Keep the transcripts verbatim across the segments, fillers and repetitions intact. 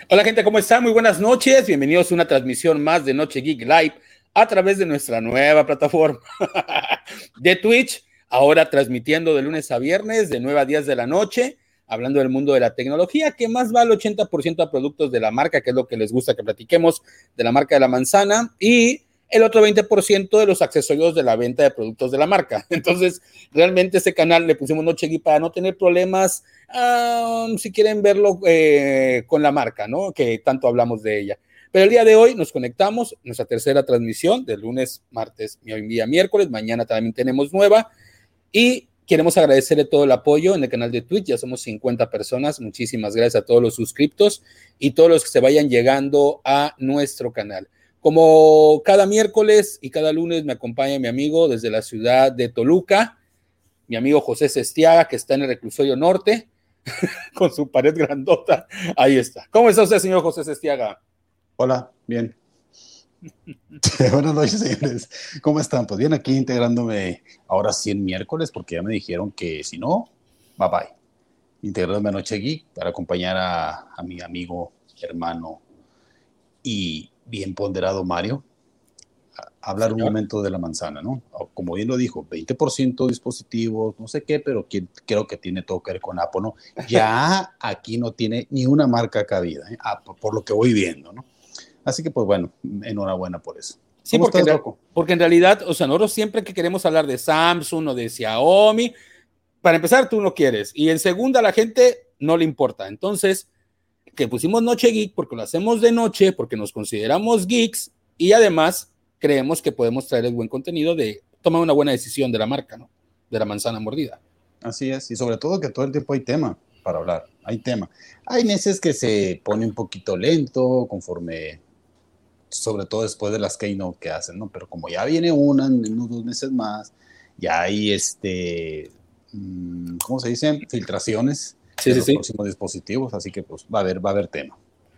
Hola gente, ¿cómo están? Muy buenas noches, bienvenidos a una transmisión más de Noche Geek Live a través de nuestra nueva plataforma de Twitch, ahora transmitiendo de lunes a viernes de nueve a diez de la noche, hablando del mundo de la tecnología, que más va el ochenta por ciento a productos de la marca, que es lo que les gusta que platiquemos, de la marca de la manzana, y el otro veinte por ciento de los accesorios de la venta de productos de la marca. Entonces, realmente este canal le pusimos Noche Geek para no tener problemas, um, si quieren verlo eh, con la marca, ¿no? Que tanto hablamos de ella. Pero el día de hoy nos conectamos, nuestra tercera transmisión, de lunes, martes, hoy día miércoles, mañana también tenemos nueva, y queremos agradecerle todo el apoyo en el canal de Twitch, ya somos cincuenta personas, muchísimas gracias a todos los suscriptos y todos los que se vayan llegando a nuestro canal. Como cada miércoles y cada lunes me acompaña mi amigo desde la ciudad de Toluca, mi amigo José Sestiaga, que está en el reclusorio norte, con su pared grandota. Ahí está. ¿Cómo está usted, señor José Sestiaga? Hola, bien. Buenas noches, señores. ¿Cómo están? Pues bien, aquí integrándome ahora sí en miércoles, porque ya me dijeron que si no, bye bye. Integrándome a Noche Geek para acompañar a, a mi amigo, hermano y bien ponderado Mario a hablar un Señor. momento de la manzana, ¿no? Como bien lo dijo, veinte por ciento dispositivos, no sé qué, pero que, creo que tiene todo que ver con Apple, ¿no? Ya aquí no tiene ni una marca cabida, ¿eh? Ah, por lo que voy viendo, ¿no? Así que, pues bueno, enhorabuena por eso. Sí, ¿Cómo porque estás, en, Rocco? porque en realidad, o sea, nosotros siempre que queremos hablar de Samsung o de Xiaomi, para empezar, tú no quieres. Y en segunda, a la gente no le importa. Entonces, que pusimos Noche Geek porque lo hacemos de noche, porque nos consideramos geeks y además creemos que podemos traer el buen contenido de tomar una buena decisión de la marca, ¿no? De la manzana mordida. Así es, y sobre todo que todo el tiempo hay tema para hablar, hay tema. Hay meses que se pone un poquito lento conforme, sobre todo después de las keynote que hacen, ¿no? Pero como ya viene una en unos dos meses más, ya hay este, ¿cómo se dice? Filtraciones Sí, de sí, los sí. próximos dispositivos, así que pues va a haber, va a haber tema.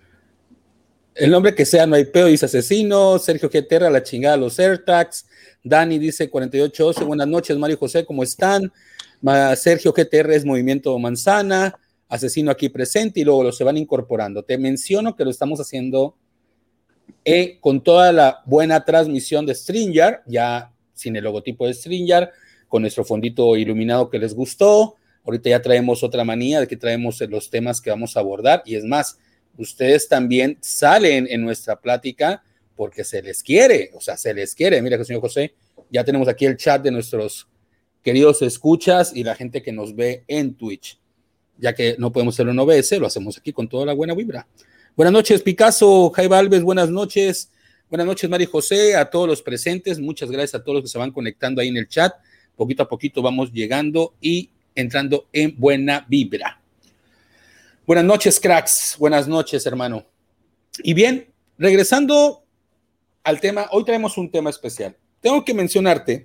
El nombre que sea, no hay pedo, dice Asesino. Sergio G. Terra, la chingada, los AirTags. Dani dice cuarenta y ocho once, buenas noches, Mario y José, ¿cómo están? Ma, Sergio G. Terra es Movimiento Manzana. Asesino aquí presente y luego los se van incorporando. Te menciono que lo estamos haciendo eh, con toda la buena transmisión de StreamYard, ya sin el logotipo de StreamYard, con nuestro fondito iluminado que les gustó. Ahorita ya traemos otra manía de que traemos los temas que vamos a abordar y es más, ustedes también salen en nuestra plática porque se les quiere, o sea, se les quiere. Mira, señor José, ya tenemos aquí el chat de nuestros queridos escuchas y la gente que nos ve en Twitch. Ya que no podemos hacerlo en O B S, lo hacemos aquí con toda la buena vibra. Buenas noches, Picasso, Jaiba Alves, buenas noches. Buenas noches, Mari José, a todos los presentes. Muchas gracias a todos los que se van conectando ahí en el chat. Poquito a poquito vamos llegando y entrando en buena vibra. Buenas noches, cracks. Buenas noches, hermano. Y bien, regresando al tema, hoy traemos un tema especial. Tengo que mencionarte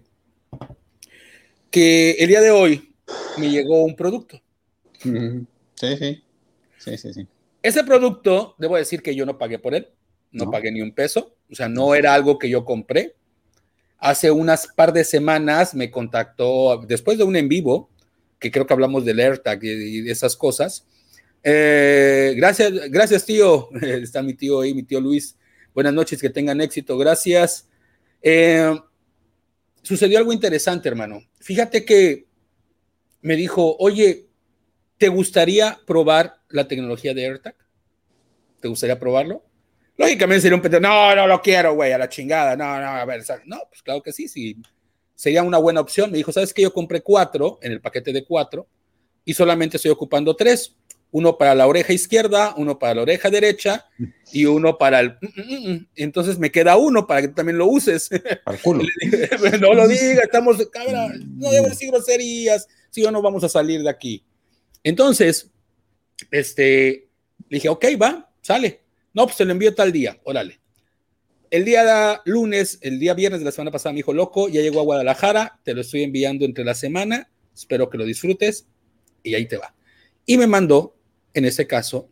que el día de hoy me llegó un producto. Uh-huh. Sí, sí, sí, sí, sí. Ese producto, debo decir que yo no pagué por él, no ¿No? pagué ni un peso, o sea, No. no era algo que yo compré. Hace unas par de semanas me contactó, después de un en vivo, que creo que hablamos del AirTag y de esas cosas. Eh, gracias, gracias tío, está mi tío ahí, mi tío Luis. Buenas noches, que tengan éxito, gracias. Eh, sucedió algo interesante, hermano. Fíjate que me dijo, oye, ¿te gustaría probar la tecnología de AirTag? ¿Te gustaría probarlo? Lógicamente sería un pendejo, no, no lo quiero, güey, a la chingada, no, no, a ver, no, pues claro que sí, sí, sería una buena opción. Me dijo, ¿sabes qué? Yo compré cuatro en el paquete de cuatro y solamente estoy ocupando tres, uno para la oreja izquierda, uno para la oreja derecha y uno para el... Entonces me queda uno para que tú también lo uses. Al culo. Le dije, no lo diga, estamos, cabrón, no debo decir groserías, si o no vamos a salir de aquí. Entonces, este, le dije, ok, va, sale. No, pues te lo envío tal día, órale. El día lunes, el día viernes de la semana pasada me dijo, loco, ya llegó a Guadalajara, te lo estoy enviando entre la semana, espero que lo disfrutes y ahí te va. Y me mandó, en ese caso,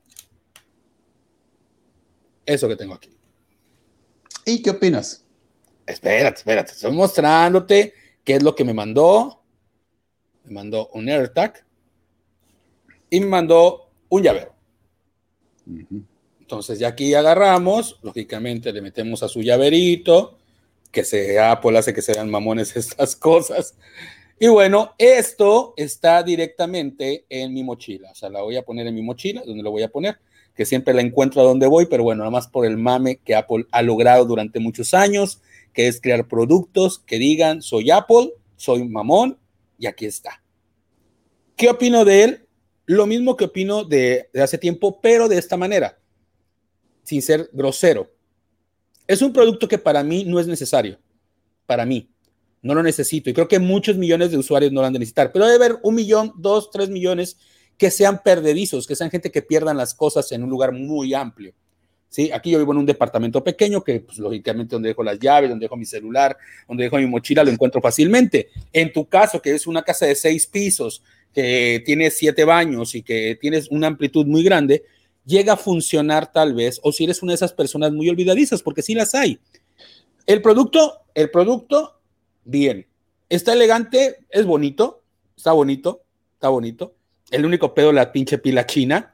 eso que tengo aquí. ¿Y qué opinas? Espérate, espérate, estoy mostrándote qué es lo que me mandó. Me mandó un AirTag y me mandó un llavero. Uh-huh. Entonces ya aquí agarramos, lógicamente le metemos a su llaverito, que se Apple hace que se vean mamones estas cosas. Y bueno, esto está directamente en mi mochila, o sea, la voy a poner en mi mochila, donde lo voy a poner, que siempre la encuentro a donde voy, pero bueno, nada más por el mame que Apple ha logrado durante muchos años, que es crear productos que digan, soy Apple, soy mamón, y aquí está. ¿Qué opino de él? Lo mismo que opino de, de hace tiempo, pero de esta manera, sin ser grosero. Es un producto que para mí no es necesario, para mí, no lo necesito, y creo que muchos millones de usuarios no lo han de necesitar, pero debe haber un millón, dos, tres millones que sean perdedizos, que sean gente que pierdan las cosas en un lugar muy amplio. ¿Sí? Aquí yo vivo en un departamento pequeño que, pues, lógicamente, donde dejo las llaves, donde dejo mi celular, donde dejo mi mochila, lo encuentro fácilmente. En tu caso, que es una casa de seis pisos, que tiene siete baños y que tienes una amplitud muy grande, llega a funcionar tal vez, o si eres una de esas personas muy olvidadizas, porque sí las hay. El producto, el producto, bien. Está elegante, es bonito, está bonito, está bonito. El único pedo, la pinche pila china.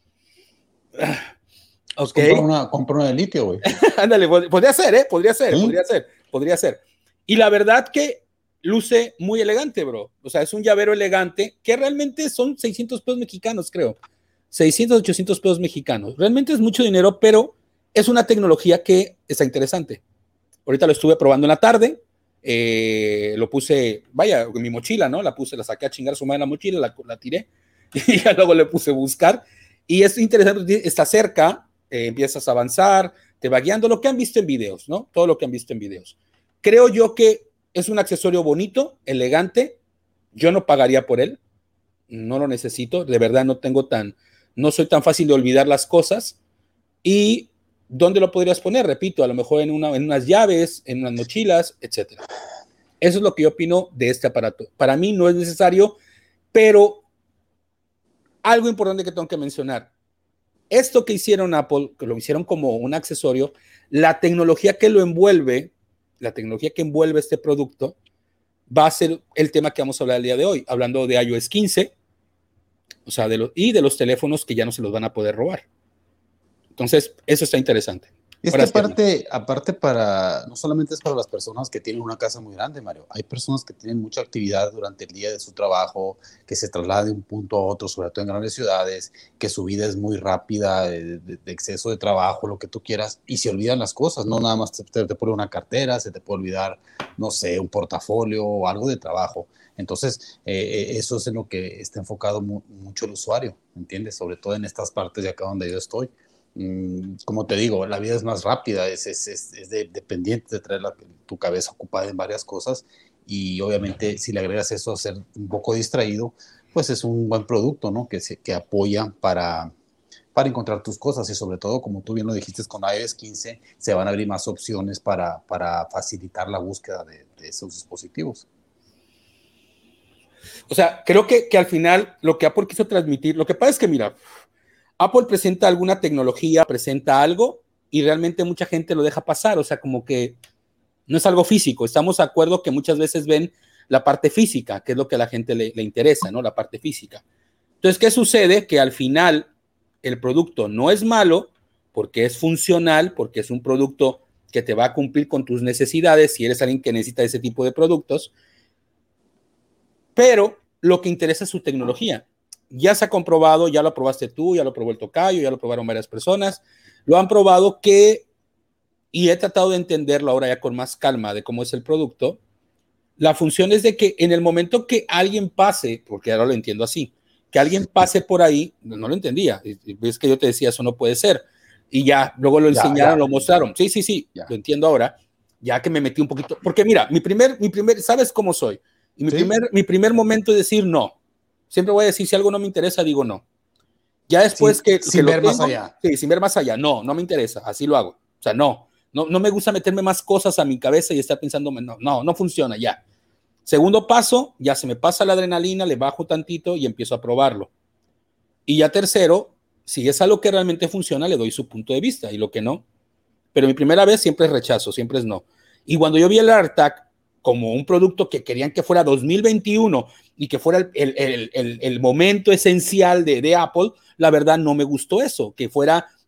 Pues okay. Compra una, compra una de litio, güey. Ándale, podría ser, ¿eh? Podría ser, ¿sí? podría ser, podría ser. Y la verdad que luce muy elegante, bro. O sea, es un llavero elegante que realmente son seiscientos pesos mexicanos, creo. seiscientos, ochocientos pesos mexicanos. Realmente es mucho dinero, pero es una tecnología que está interesante. Ahorita lo estuve probando en la tarde. Eh, lo puse, vaya, en mi mochila, ¿no? La puse, la saqué a chingar su madre en la mochila, la, la tiré y ya luego le puse buscar. Y es interesante, está cerca. Eh, empiezas a avanzar, te va guiando, lo que han visto en videos, ¿no? Todo lo que han visto en videos. Creo yo que es un accesorio bonito, elegante, yo no pagaría por él, no lo necesito, de verdad no tengo tan, no soy tan fácil de olvidar las cosas. ¿Y dónde lo podrías poner? Repito, a lo mejor en, una, en unas llaves, en unas mochilas, etcétera. Eso es lo que yo opino de este aparato. Para mí no es necesario, pero algo importante que tengo que mencionar, esto que hicieron Apple, que lo hicieron como un accesorio, la tecnología que lo envuelve, la tecnología que envuelve este producto, va a ser el tema que vamos a hablar el día de hoy, hablando de iOS quince, o sea, de los, y de los teléfonos que ya no se los van a poder robar. Entonces, eso está interesante. Y es que aparte, aparte para, no solamente es para las personas que tienen una casa muy grande, Mario, hay personas que tienen mucha actividad durante el día de su trabajo, que se trasladan de un punto a otro, sobre todo en grandes ciudades, que su vida es muy rápida, de, de, de exceso de trabajo, lo que tú quieras, y se olvidan las cosas, no nada más te, te, te pone una cartera, se te puede olvidar, no sé, un portafolio o algo de trabajo. Entonces, eh, eso es en lo que está enfocado mu mucho el usuario, ¿entiendes? Sobre todo en estas partes de acá donde yo estoy. Como te digo, la vida es más rápida, es, es, es, es de, dependiente de traer la, tu cabeza ocupada en varias cosas, y obviamente si le agregas eso a ser un poco distraído, pues es un buen producto, ¿no? Que, se, que apoya para, para encontrar tus cosas, y sobre todo, como tú bien lo dijiste, con iOS quince se van a abrir más opciones para, para facilitar la búsqueda de, de esos dispositivos. O sea, creo que, que al final lo que Apple quiso transmitir, lo que pasa es que, mira, Apple presenta alguna tecnología, presenta algo y realmente mucha gente lo deja pasar, o sea, como que no es algo físico. Estamos de acuerdo que muchas veces ven la parte física, que es lo que a la gente le, le interesa, ¿no? La parte física. Entonces, ¿qué sucede? Que al final el producto no es malo porque es funcional, porque es un producto que te va a cumplir con tus necesidades si eres alguien que necesita ese tipo de productos, pero lo que interesa es su tecnología. Ya se ha comprobado, ya lo probaste tú, ya lo probó el tocayo, ya lo probaron varias personas, lo han probado que, y he tratado de entenderlo ahora ya con más calma de cómo es el producto, la función es de que en el momento que alguien pase, porque ahora lo entiendo así, que alguien pase por ahí, no, no lo entendía, es que yo te decía, eso no puede ser, y ya, luego lo enseñaron, ya, ya, lo mostraron, sí, sí, sí, ya. Lo entiendo ahora, ya que me metí un poquito, porque mira, mi primer, mi primer, ¿sabes cómo soy? Y mi, ¿sí? primer, mi primer momento es decir no. Siempre voy a decir, si algo no me interesa, digo no. Ya después sin, que, sin que ver lo tengo, más allá. Sí, sin ver más allá. No, no me interesa, así lo hago. O sea, no, no, no me gusta meterme más cosas a mi cabeza y estar pensando, no, no, no funciona ya. Segundo paso, ya se me pasa la adrenalina, le bajo tantito y empiezo a probarlo. Y ya tercero, si es algo que realmente funciona, le doy su punto de vista, y lo que no. Pero mi primera vez siempre es rechazo, siempre es no. Y cuando yo vi el AirTag como un producto que querían que fuera dos mil veintiuno y que fuera el, el, el, el momento esencial de, de Apple, la verdad no me gustó eso, que fuera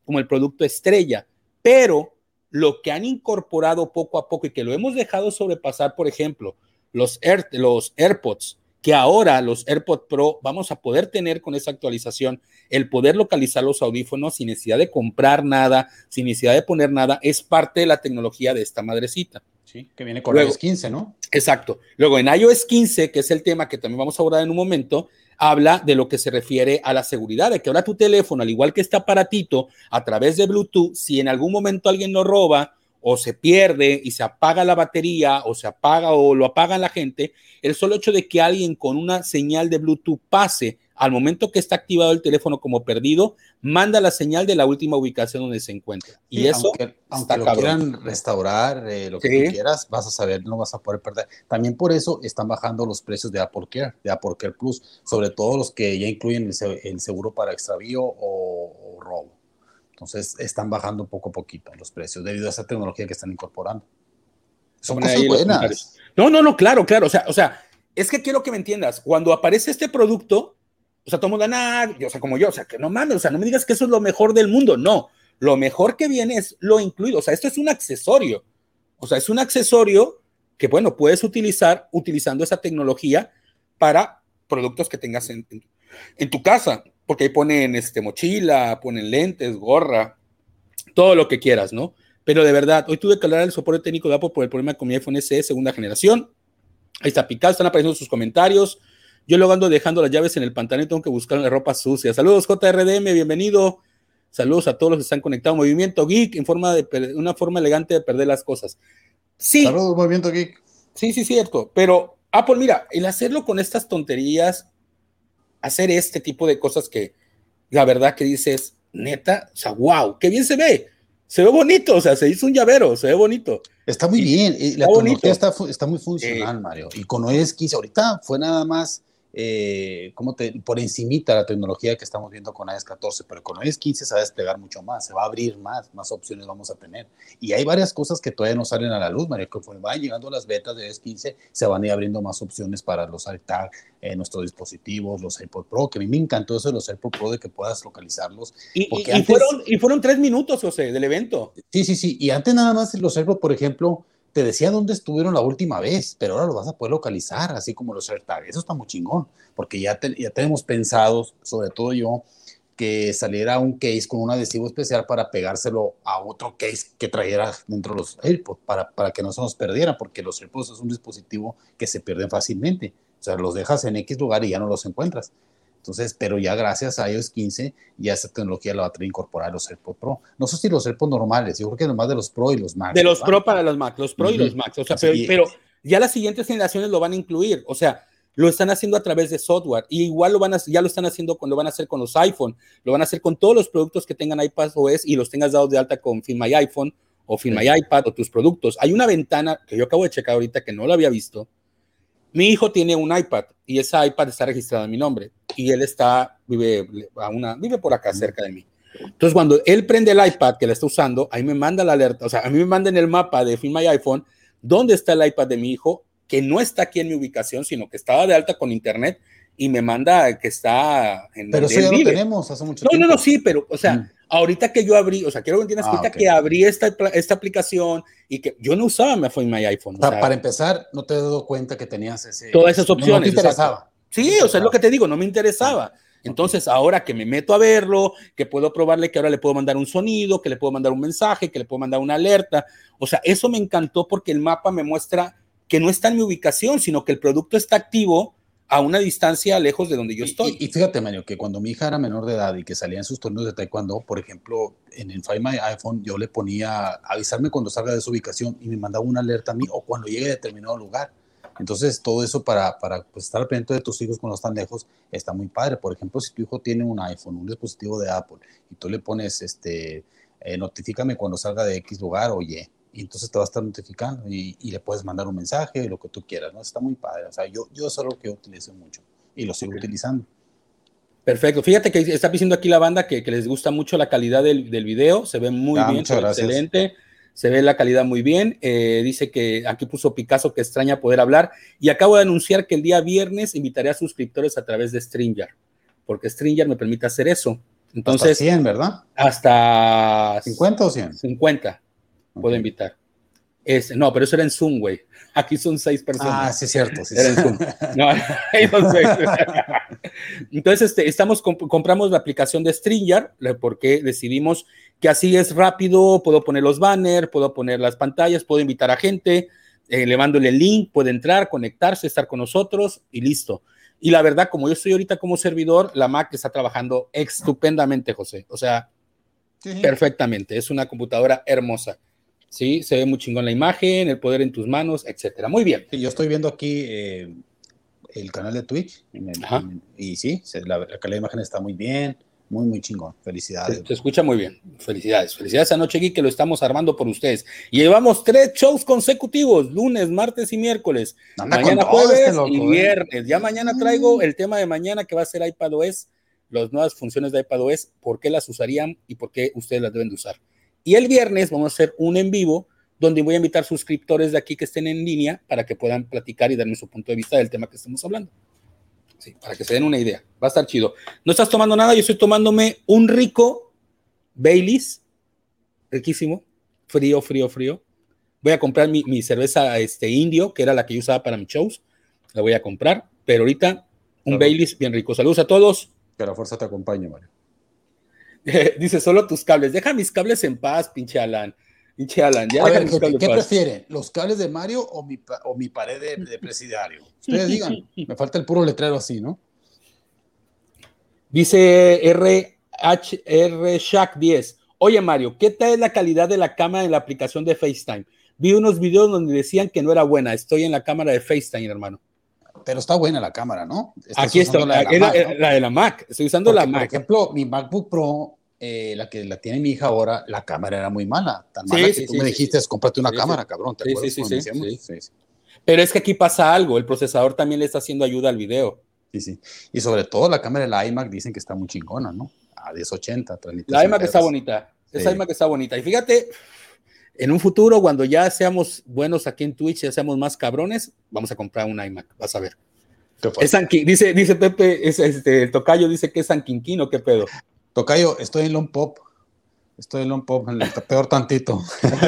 como el producto estrella, pero lo que han incorporado poco a poco y que lo hemos dejado sobrepasar, por ejemplo, los, Air, los AirPods, que ahora los AirPods Pro vamos a poder tener con esa actualización, el poder localizar los audífonos sin necesidad de comprar nada, sin necesidad de poner nada, es parte de la tecnología de esta madrecita. Sí, que viene con Luego, iOS quince, ¿no? Exacto. Luego en iOS quince, que es el tema que también vamos a abordar en un momento, habla de lo que se refiere a la seguridad, de que ahora tu teléfono, al igual que este aparatito, a través de Bluetooth, si en algún momento alguien lo roba o se pierde y se apaga la batería o se apaga o lo apaga la gente, el solo hecho de que alguien con una señal de Bluetooth pase al momento que está activado el teléfono como perdido, manda la señal de la última ubicación donde se encuentra. Y sí, eso aunque, aunque lo cabrón. quieran restaurar, eh, lo que sí. tú quieras, vas a saber, no vas a poder perder. También por eso están bajando los precios de Apple Care, de Apple Care Plus, sobre todo los que ya incluyen el, el seguro para extravío o, o robo. Entonces están bajando poco a poquito los precios debido a esa tecnología que están incorporando. Son cosas buenas. No, no, no, claro, claro. O sea, o sea, es que quiero que me entiendas. Cuando aparece este producto, o sea, todo el mundo, nada, o sea, como yo, o sea, que no mames, o sea, no me digas que eso es lo mejor del mundo. No, lo mejor que viene es lo incluido. O sea, esto es un accesorio. O sea, es un accesorio que, bueno, puedes utilizar utilizando esa tecnología para productos que tengas en, en, en tu casa. Porque ahí ponen este, mochila, ponen lentes, gorra, todo lo que quieras, ¿no? Pero de verdad, hoy tuve que hablar del soporte técnico de Apple por el problema con mi iPhone S E segunda generación. Ahí está picado, están apareciendo sus comentarios. Yo luego ando dejando las llaves en el pantalón y tengo que buscar la ropa sucia. Saludos, J R D M, bienvenido. Saludos a todos los que están conectados. Movimiento Geek, en forma de una forma elegante de perder las cosas. Sí. Saludos, Movimiento Geek. Sí, sí, cierto. Pero Apple, mira, el hacerlo con estas tonterías, hacer este tipo de cosas que la verdad que dices, neta, o sea, wow, qué bien se ve. Se ve bonito, o sea, se hizo un llavero, se ve bonito. Está muy y, bien, y la tecnología está, está muy funcional, eh, Mario. Y con iOS quince, ahorita fue nada más, eh, como te, por encimita la tecnología que estamos viendo con iOS catorce, pero con iOS quince se va a desplegar mucho más, se va a abrir más, más opciones vamos a tener. Y hay varias cosas que todavía no salen a la luz, Mario, que conforme van llegando las betas de iOS quince, se van a ir abriendo más opciones para los AirTag, eh, nuestros dispositivos, los AirPods Pro, que a mí me encantó eso de los AirPods Pro, de que puedas localizarlos. Y, porque y, antes, fueron, y fueron tres minutos, José, del evento. Sí, sí, sí, y antes nada más los AirPods, por ejemplo, te decía dónde estuvieron la última vez, pero ahora lo vas a poder localizar, así como los AirTag. Eso está muy chingón, porque ya, te, ya tenemos pensado, sobre todo yo, que saliera un case con un adhesivo especial para pegárselo a otro case que trajera dentro de los AirPods, para, para que no se nos perdiera, porque los AirPods es un dispositivo que se pierden fácilmente. O sea, los dejas en X lugar y ya no los encuentras. Entonces, pero ya gracias a iOS quince, ya esa tecnología la va a tener incorporada a los AirPods Pro. No sé si los AirPods normales, yo creo que nomás de los Pro y los Max. De los ¿verdad? Pro para los Max, los Pro uh-huh. y los Max. O sea, pero, pero ya las siguientes generaciones lo van a incluir. O sea, lo están haciendo a través de software. Y igual lo van a, ya lo están haciendo, con, lo van a hacer con los iPhone. Lo van a hacer con todos los productos que tengan iPadOS y los tengas dados de alta con Find My iPhone o Find sí. My iPad o tus productos. Hay una ventana que yo acabo de checar ahorita que no lo había visto. Mi hijo tiene un iPad y ese iPad está registrado en mi nombre y él está, vive, a una, vive por acá cerca de mí. Entonces, cuando él prende el iPad que le está usando, ahí me manda la alerta, o sea, a mí me manda en el mapa de Find My iPhone dónde está el iPad de mi hijo, que no está aquí en mi ubicación, sino que estaba de alta con internet y me manda que está en Pero eso ya lo tenemos hace mucho no, tiempo. No, no, sí, pero, o sea, mm. ahorita que yo abrí, o sea, quiero que entiendas ah, que ahorita okay. que abrí esta, esta aplicación y que yo no usaba mi Find My iPhone. O sea, o sea, para empezar, no te he dado cuenta que tenías ese... Todas esas opciones. No, no te interesaba. Exacto. Sí, no te interesaba. O sea, es lo que te digo, no me interesaba. Entonces, ahora que me meto a verlo, que puedo probarle que ahora le puedo mandar un sonido, que le puedo mandar un mensaje, que le puedo mandar una alerta. O sea, eso me encantó porque el mapa me muestra que no está en mi ubicación, sino que el producto está activo a una distancia lejos de donde yo estoy. Y, y, y fíjate, Mario, que cuando mi hija era menor de edad y que salía en sus torneos de taekwondo, por ejemplo, en el Find My iPhone, yo le ponía avisarme cuando salga de su ubicación y me mandaba una alerta a mí o cuando llegue a determinado lugar. Entonces, todo eso para, para pues, estar al pendiente de tus hijos cuando están lejos está muy padre. Por ejemplo, si tu hijo tiene un iPhone, un dispositivo de Apple, y tú le pones, este, eh, notifícame cuando salga de X lugar o Y, y entonces te va a estar notificando y, y le puedes mandar un mensaje, lo que tú quieras, ¿no? Está muy padre. O sea, yo, yo es algo que utilizo mucho y lo sigo okay. utilizando. Perfecto. Fíjate que está diciendo aquí la banda que, que les gusta mucho la calidad del, del video, se ve muy ah, bien, se ve excelente. Se ve la calidad muy bien. Eh, dice que aquí puso Picasso que extraña poder hablar. Y acabo de anunciar que el día viernes invitaré a suscriptores a través de StreamYard, porque StreamYard me permite hacer eso. Entonces, hasta cien, ¿verdad? Hasta cincuenta o cien. cincuenta okay. Puedo invitar. Es, no, pero eso era en Zoom, güey. Aquí son seis personas. Ah, sí, es cierto. Sí, era en Zoom. No, hay dos seis. Entonces, este, estamos, comp compramos la aplicación de StreamYard porque decidimos que así es rápido. Puedo poner los banners, puedo poner las pantallas, puedo invitar a gente, eh, le mando el link, puede entrar, conectarse, estar con nosotros y listo. Y la verdad, como yo estoy ahorita como servidor, la Mac está trabajando estupendamente, José. O sea, sí, sí. perfectamente. Es una computadora hermosa. Sí, se ve muy chingón la imagen, el poder en tus manos, etcétera. Muy bien. Sí, yo estoy viendo aquí eh, el canal de Twitch en el, en, y sí, la, la calidad de imagen está muy bien, muy, muy chingón. Felicidades. Se, se escucha muy bien. Felicidades. Felicidades a Noche Geek que lo estamos armando por ustedes. Y llevamos tres shows consecutivos, lunes, martes y miércoles. Anda mañana jueves este loco, y viernes. Eh. Ya mañana traigo el tema de mañana que va a ser iPadOS, las nuevas funciones de iPadOS, por qué las usarían y por qué ustedes las deben de usar. Y el viernes vamos a hacer un en vivo donde voy a invitar suscriptores de aquí que estén en línea para que puedan platicar y darme su punto de vista del tema que estamos hablando. Sí, para que se den una idea. Va a estar chido. No estás tomando nada, yo estoy tomándome un rico Baileys, riquísimo, frío, frío, frío. Voy a comprar mi, mi cerveza este, indio, que era la que yo usaba para mis shows. La voy a comprar, pero ahorita un claro. Baileys bien rico. Saludos a todos. Que la fuerza te acompañe, Mario. Dice, solo tus cables. Deja mis cables en paz, pinche Alan. Pinche Alan. Ya a ver, ¿qué, ¿qué prefieren? ¿Los cables de Mario o mi, o mi pared de, de presidiario? Ustedes digan. Me falta el puro letrero así, ¿no? Dice R H R Shack diez. Oye, Mario, ¿qué tal es la calidad de la cámara en la aplicación de FaceTime? Vi unos videos donde decían que no era buena. Estoy en la cámara de FaceTime, hermano. Pero está buena la cámara, ¿no? Estás Aquí está, la de la, Mac, ¿no? la de la Mac. Estoy usando Porque, la Mac. Por ejemplo, mi MacBook Pro, eh, la que la tiene mi hija ahora, la cámara era muy mala. Tan mala sí, que sí, tú sí, me dijiste, sí. cómprate una sí, cámara, sí. cabrón. ¿Te sí, acuerdas? Sí, sí, sí, sí. Sí, sí. Pero es que aquí pasa algo. El procesador también le está haciendo ayuda al video. Sí, sí. Y sobre todo la cámara de la iMac dicen que está muy chingona, ¿no? A diez ochenta. La iMac está bonita. Sí. Esa iMac está bonita. Y fíjate, en un futuro, cuando ya seamos buenos aquí en Twitch, ya seamos más cabrones, vamos a comprar un iMac. Vas a ver. Es San, dice, dice Pepe, es, este, el tocayo dice que es San Quinquino, ¿qué pedo? Tocayo, estoy en Lone Pop, estoy en Lone Pop, en el peor tantito.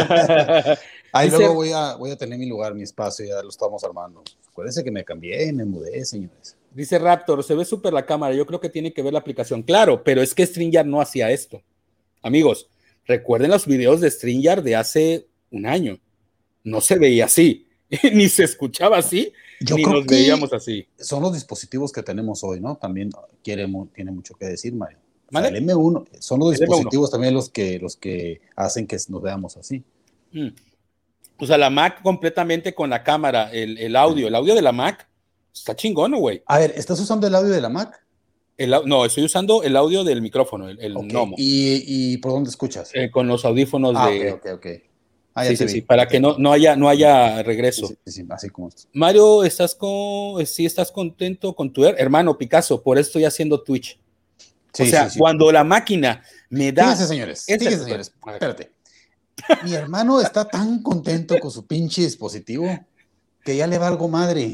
Ahí dice, luego voy a, voy a tener mi lugar, mi espacio, ya lo estamos armando. Acuérdense que me cambié, me mudé, señores. Dice Raptor, se ve súper la cámara, yo creo que tiene que ver la aplicación. Claro, pero es que StreamYard no hacía esto. Amigos, recuerden los videos de StreamYard de hace un año. No se veía así, ni se escuchaba así. Yo Ni creo nos que veíamos así. Son los dispositivos que tenemos hoy, ¿no? También quiere, tiene mucho que decir, Mario. O sea, el M uno, son los dispositivos M uno. También los que, los que hacen que nos veamos así. Mm. O sea, la Mac completamente con la cámara, el, el audio, el audio de la Mac está chingón, güey. A ver, ¿estás usando el audio de la Mac? El, no, estoy usando el audio del micrófono, el, el okay. Nomo. ¿Y, ¿Y por dónde escuchas? Eh, con los audífonos ah, de... ok, ok, ok. Ah, sí, sí, sí, para okay. que no, no, haya, no haya regreso. Sí, sí, sí, así como esto. Mario, ¿estás con, sí estás contento con tu hermano Picasso? Por eso estoy haciendo Twitch. Sí, o sea, sí, sí, cuando sí. la máquina me da... Fíjense, señores, fíjense, señores, espérate. Mi hermano está tan contento con su pinche dispositivo que ya le valgo madre.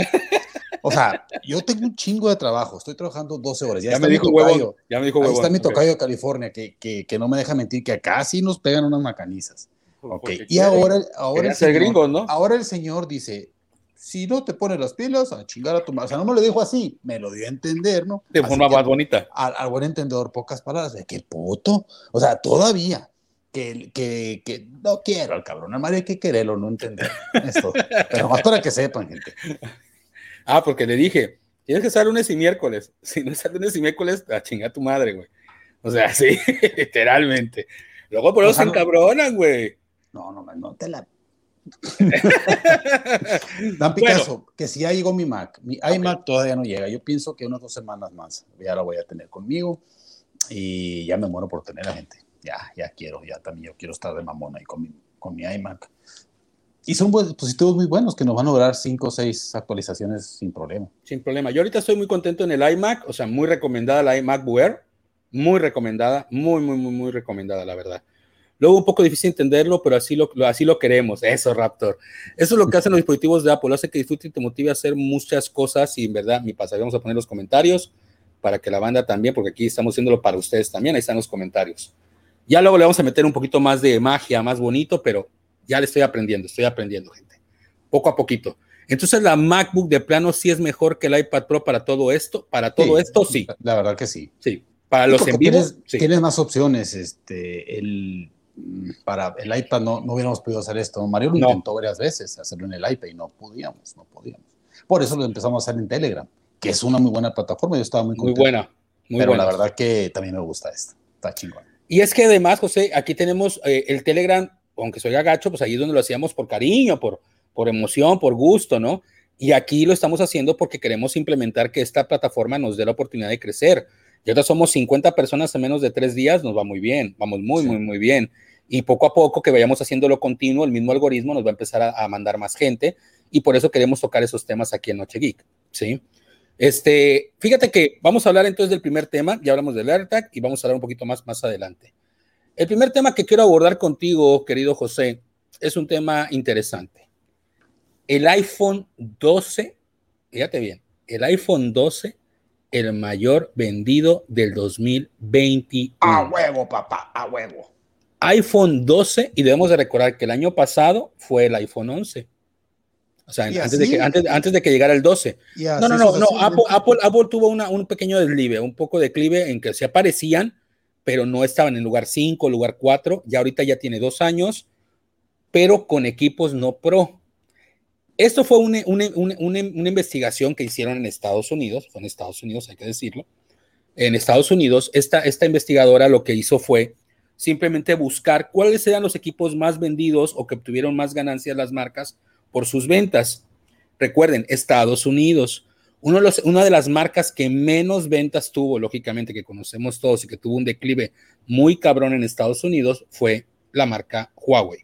O sea, yo tengo un chingo de trabajo, estoy trabajando doce horas. Ya, ya, está, me mi dijo tocayo, huevón, ya me dijo huevón. Ahí está mi tocayo de California, que, que, que no me deja mentir, que acá sí nos pegan unas macanizas. Okay. Y ahora, ahora, el señor, gringo, ¿no? ahora el señor dice, si no te pones las pilas, a chingar a tu madre. O sea, no me lo dijo así, me lo dio a entender, ¿no? De forma más bonita. Al, al buen entendedor, pocas palabras, de qué puto. O sea, todavía, que, que, que no quiero al cabrón, al Mario hay que quererlo, no entender esto. Pero más para que sepan, gente. Ah, porque le dije, tienes que estar lunes y miércoles. Si no estás lunes y miércoles, a chingar a tu madre, güey. O sea, sí, literalmente. Luego por eso o sea, se encabronan, güey. No, no, no te la... Dan Picasso, bueno, que si ya llegó mi Mac, mi okay. iMac todavía no llega. Yo pienso que unas dos semanas más ya la voy a tener conmigo y ya me muero por tener a gente. Ya, ya quiero, ya también yo quiero estar de mamón ahí con mi, con mi iMac. Y son dispositivos muy buenos que nos van a lograr cinco o seis actualizaciones sin problema. Sin problema. Yo ahorita estoy muy contento en el iMac, o sea, muy recomendada la iMac Air, muy recomendada, muy, muy, muy, muy recomendada, la verdad. Luego un poco difícil entenderlo, pero así lo, así lo queremos. Eso, Raptor. Eso es lo que hacen los dispositivos de Apple. Hace que disfrute y te motive a hacer muchas cosas y en verdad, mi pasada, vamos a poner los comentarios. para que la banda también, porque aquí estamos haciéndolo para ustedes también, ahí están los comentarios. Ya luego le vamos a meter un poquito más de magia, más bonito, pero ya le estoy aprendiendo, estoy aprendiendo, gente, poco a poquito. Entonces la MacBook de plano sí es mejor que el iPad Pro para todo esto, para todo sí, esto sí. La verdad que sí. Sí, para sí, los en vivo, tienes, sí. Tienes más opciones, este, el, para el iPad no, no hubiéramos podido hacer esto. Mario lo No. intentó varias veces, hacerlo en el iPad y no podíamos, no podíamos. Por eso lo empezamos a hacer en Telegram, que es una muy buena plataforma, yo estaba muy contento. Muy buena, muy Pero buena. la verdad que también me gusta esto, está chingón. Y es que además, José, aquí tenemos eh, el Telegram, aunque soy gacho, pues ahí es donde lo hacíamos por cariño, por, por emoción, por gusto, ¿no? Y aquí lo estamos haciendo porque queremos implementar que esta plataforma nos dé la oportunidad de crecer. Y ahora somos cincuenta personas en menos de tres días, nos va muy bien, vamos muy, sí. muy, muy bien. Y poco a poco que vayamos haciéndolo continuo, el mismo algoritmo nos va a empezar a, a mandar más gente y por eso queremos tocar esos temas aquí en Noche Geek, ¿sí? Este, fíjate que vamos a hablar entonces del primer tema, ya hablamos del AirTag y vamos a hablar un poquito más más adelante. El primer tema que quiero abordar contigo, querido José, es un tema interesante. El iPhone doce, fíjate bien, el iPhone doce, el mayor vendido del dos mil veintiuno. A huevo, papá, a huevo. iPhone doce, y debemos de recordar que el año pasado fue el iPhone once. O sea, antes, así, de que, antes, antes de que llegara el doce. No, no, no, no. Apple, Apple, Apple tuvo una, un pequeño deslive, un poco de declive en que se aparecían, pero no estaban en lugar cinco, lugar cuatro. Ya ahorita ya tiene dos años, pero con equipos no pro. Esto fue una, una, una, una investigación que hicieron en Estados Unidos, fue en Estados Unidos, hay que decirlo. En Estados Unidos, esta, esta investigadora lo que hizo fue simplemente buscar cuáles eran los equipos más vendidos o que obtuvieron más ganancias las marcas por sus ventas. Recuerden, Estados Unidos, uno de los, una de las marcas que menos ventas tuvo, lógicamente, que conocemos todos y que tuvo un declive muy cabrón en Estados Unidos, fue la marca Huawei.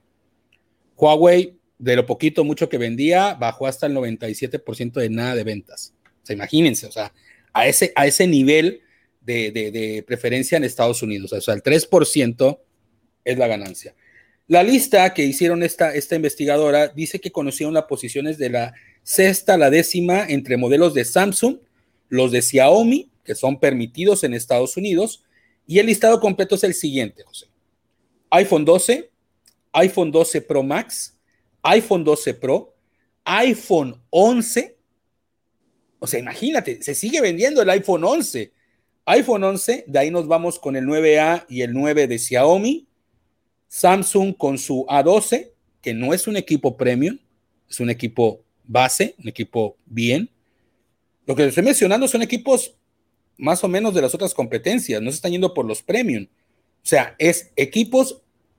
Huawei, de lo poquito, mucho que vendía, bajó hasta el noventa y siete por ciento de nada de ventas. O sea, imagínense, o sea, a ese, a ese nivel de, de, de preferencia en Estados Unidos. O sea, el tres por ciento es la ganancia. La lista que hicieron esta, esta investigadora dice que conocieron las posiciones de la sexta a la décima entre modelos de Samsung, los de Xiaomi, que son permitidos en Estados Unidos, y el listado completo es el siguiente, José. iPhone doce, iPhone doce Pro Max, iPhone doce Pro, iPhone once, o sea, imagínate, se sigue vendiendo el iPhone once. iPhone once, de ahí nos vamos con el nueve A y el nueve de Xiaomi, Samsung con su A doce, que no es un equipo premium, es un equipo base, un equipo bien. Lo que estoy mencionando son equipos más o menos de las otras competencias, no se están yendo por los premium. O sea, es equipos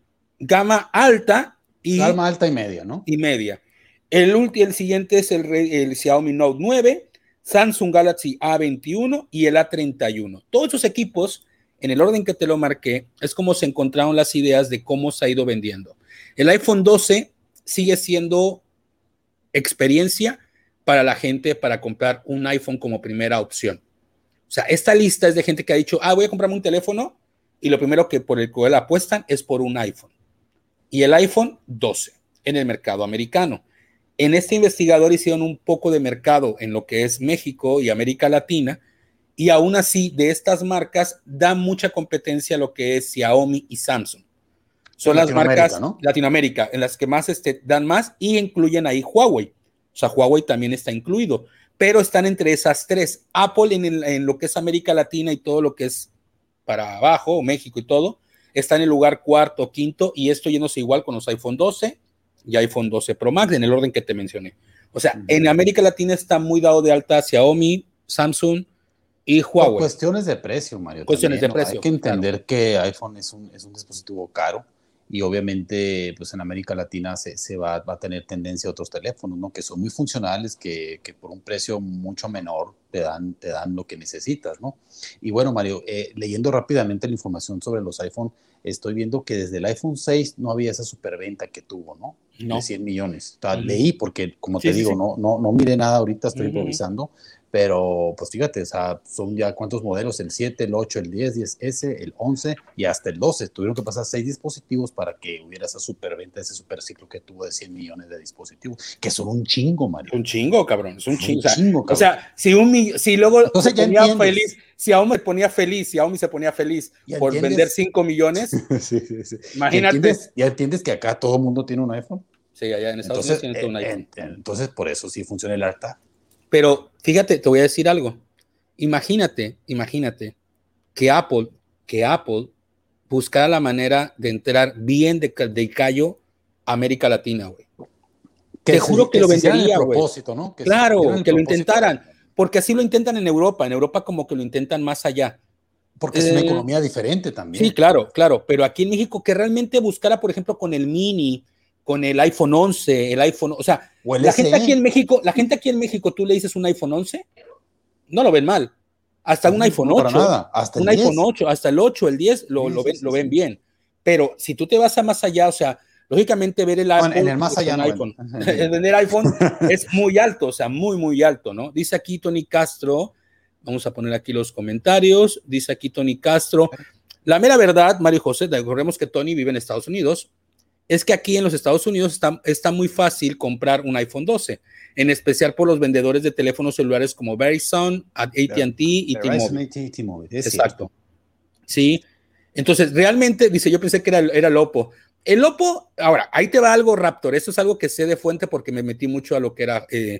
gama alta y gama alta y media, ¿no? Y media. El, el siguiente es el, el Xiaomi Note nueve, Samsung Galaxy A veintiuno y el A treinta y uno. Todos esos equipos, en el orden que te lo marqué, es como se encontraron las ideas de cómo se ha ido vendiendo. El iPhone doce sigue siendo experiencia para la gente para comprar un iPhone como primera opción. O sea, esta lista es de gente que ha dicho, ah, voy a comprarme un teléfono y lo primero que por el cual apuestan es por un iPhone. Y el iPhone doce en el mercado americano. En este investigador hicieron un poco de mercado en lo que es México y América Latina, y aún así de estas marcas da mucha competencia a lo que es Xiaomi y Samsung. Son las marcas, ¿no? Latinoamérica, en las que más este, dan más, y incluyen ahí Huawei. O sea, Huawei también está incluido, pero están entre esas tres. Apple en, el, en lo que es América Latina y todo lo que es para abajo, México y todo, está en el lugar cuarto, quinto, y esto yéndose igual con los iPhone doce y iPhone doce Pro Max, en el orden que te mencioné. O sea, uh-huh. En América Latina está muy dado de alta Xiaomi, Samsung y Huawei. Por cuestiones de precio, Mario. Cuestiones también, de ¿no? precio. Hay que entender claro. que iPhone es un, es un dispositivo caro y obviamente pues en América Latina se, se va, va a tener tendencia a otros teléfonos, ¿no? Que son muy funcionales, que, que por un precio mucho menor te dan, te dan lo que necesitas, ¿no? Y bueno, Mario, eh, leyendo rápidamente la información sobre los iPhone, estoy viendo que desde el iPhone seis no había esa superventa que tuvo, ¿no? No. De cien millones. O sea, Uh-huh. Leí porque, como sí, te sí, digo, sí. No, no, no miré nada ahorita, estoy uh-huh. improvisando, pero pues fíjate, o sea, son ya cuántos modelos, el siete, el ocho, el diez, diez ese, el once y hasta el doce. Tuvieron que pasar seis dispositivos para que hubiera esa superventa, ese superciclo que tuvo de cien millones de dispositivos, que son un chingo, Mario. Un chingo, cabrón, es un, un chingo. chingo, cabrón. O sea, si, un, si luego Entonces se ya ponía entiendes. feliz, Xiaomi se ponía feliz, Xiaomi se ponía feliz por entiendes? vender cinco millones. sí, sí, sí. Imagínate. ¿Ya entiendes, ¿Ya entiendes que acá todo el mundo tiene un iPhone? Sí, allá en Estados entonces, Unidos tiene un iPhone. En, entonces, por eso sí funciona el AirTag. Pero fíjate, te voy a decir algo. Imagínate, imagínate que Apple, que Apple buscara la manera de entrar bien de, de callo a América Latina, güey. Te se, juro que, que lo vendería, güey. ¿No? Que claro, que lo intentaran, porque así lo intentan en Europa. En Europa como que lo intentan más allá. Porque es eh, una economía diferente también. Sí, claro, claro. Pero aquí en México que realmente buscara, por ejemplo, con el Mini, con el iPhone once, el iPhone, o sea, o la gente aquí en México, la gente aquí en México, tú le dices un iPhone once, no lo ven mal. Hasta un no, iPhone no ocho, para nada. Hasta un el iPhone ocho, hasta el ocho, el diez, lo, sí, lo, ven, sí, sí, lo ven sí. bien. Pero si tú te vas a más allá, o sea, lógicamente ver el bueno, Apple, en el más allá, un no, iPhone, el vender iPhone es muy alto, o sea, muy, muy alto, ¿no? Dice aquí Tony Castro, vamos a poner aquí los comentarios, dice aquí Tony Castro, la mera verdad, Mario José, recordemos que Tony vive en Estados Unidos, es que aquí en los Estados Unidos está, está muy fácil comprar un iPhone doce, en especial por los vendedores de teléfonos celulares como Verizon, A T and T y T-Mobile. Exacto. Sí. Entonces, realmente, dice, yo pensé que era, era el Oppo. El Oppo, ahora, ahí te va algo, Raptor. Eso es algo que sé de fuente porque me metí mucho a lo que era eh,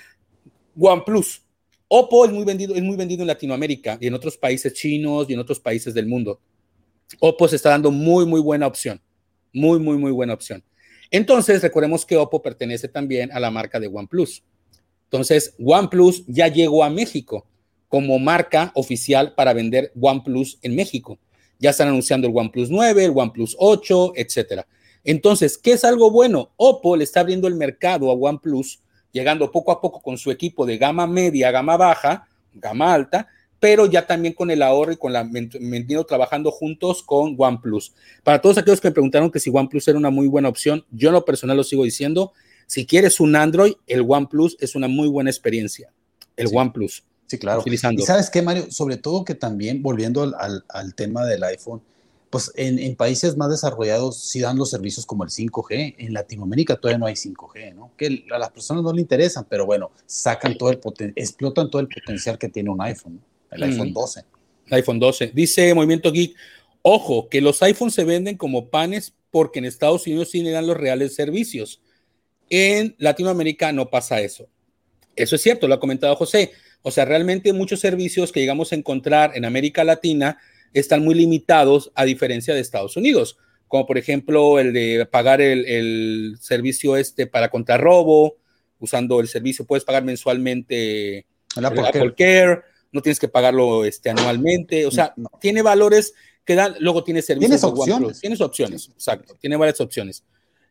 OnePlus. Oppo es muy vendido, es muy vendido en Latinoamérica y en otros países chinos y en otros países del mundo. Oppo se está dando muy, muy buena opción. Muy, muy, muy buena opción. Entonces, recordemos que Oppo pertenece también a la marca de OnePlus. Entonces, OnePlus ya llegó a México como marca oficial para vender OnePlus en México. Ya están anunciando el OnePlus nueve, el OnePlus ocho, etcétera. Entonces, ¿qué es algo bueno? Oppo le está abriendo el mercado a OnePlus, llegando poco a poco con su equipo de gama media, gama baja, gama alta, pero ya también con el ahorro y con la venido trabajando juntos con OnePlus. Para todos aquellos que me preguntaron que si OnePlus era una muy buena opción, yo en lo personal lo sigo diciendo, si quieres un Android, el OnePlus es una muy buena experiencia, el sí. OnePlus. Sí, claro. Utilizando. Y sabes qué, Mario, sobre todo que también, volviendo al, al, al tema del iPhone, pues en, en países más desarrollados sí dan los servicios como el cinco G. En Latinoamérica todavía no hay cinco G, ¿no? Que a las personas no le interesan, pero bueno, sacan todo el poten- explotan todo el potencial que tiene un iPhone, ¿no? El mm. iPhone doce. El iPhone doce. Dice Movimiento Geek, ojo, que los iPhones se venden como panes porque en Estados Unidos sí le dan los reales servicios. En Latinoamérica no pasa eso. Eso es cierto, lo ha comentado José. O sea, realmente muchos servicios que llegamos a encontrar en América Latina están muy limitados a diferencia de Estados Unidos, como por ejemplo el de pagar el, el servicio este para contrarrobo, usando el servicio, puedes pagar mensualmente el Apple, el Apple Care. Care, no tienes que pagarlo este, anualmente, o sea, no. tiene valores que dan, luego tiene servicios ¿Tienes opciones? OnePlus, tienes opciones, sí, exacto, tiene varias opciones.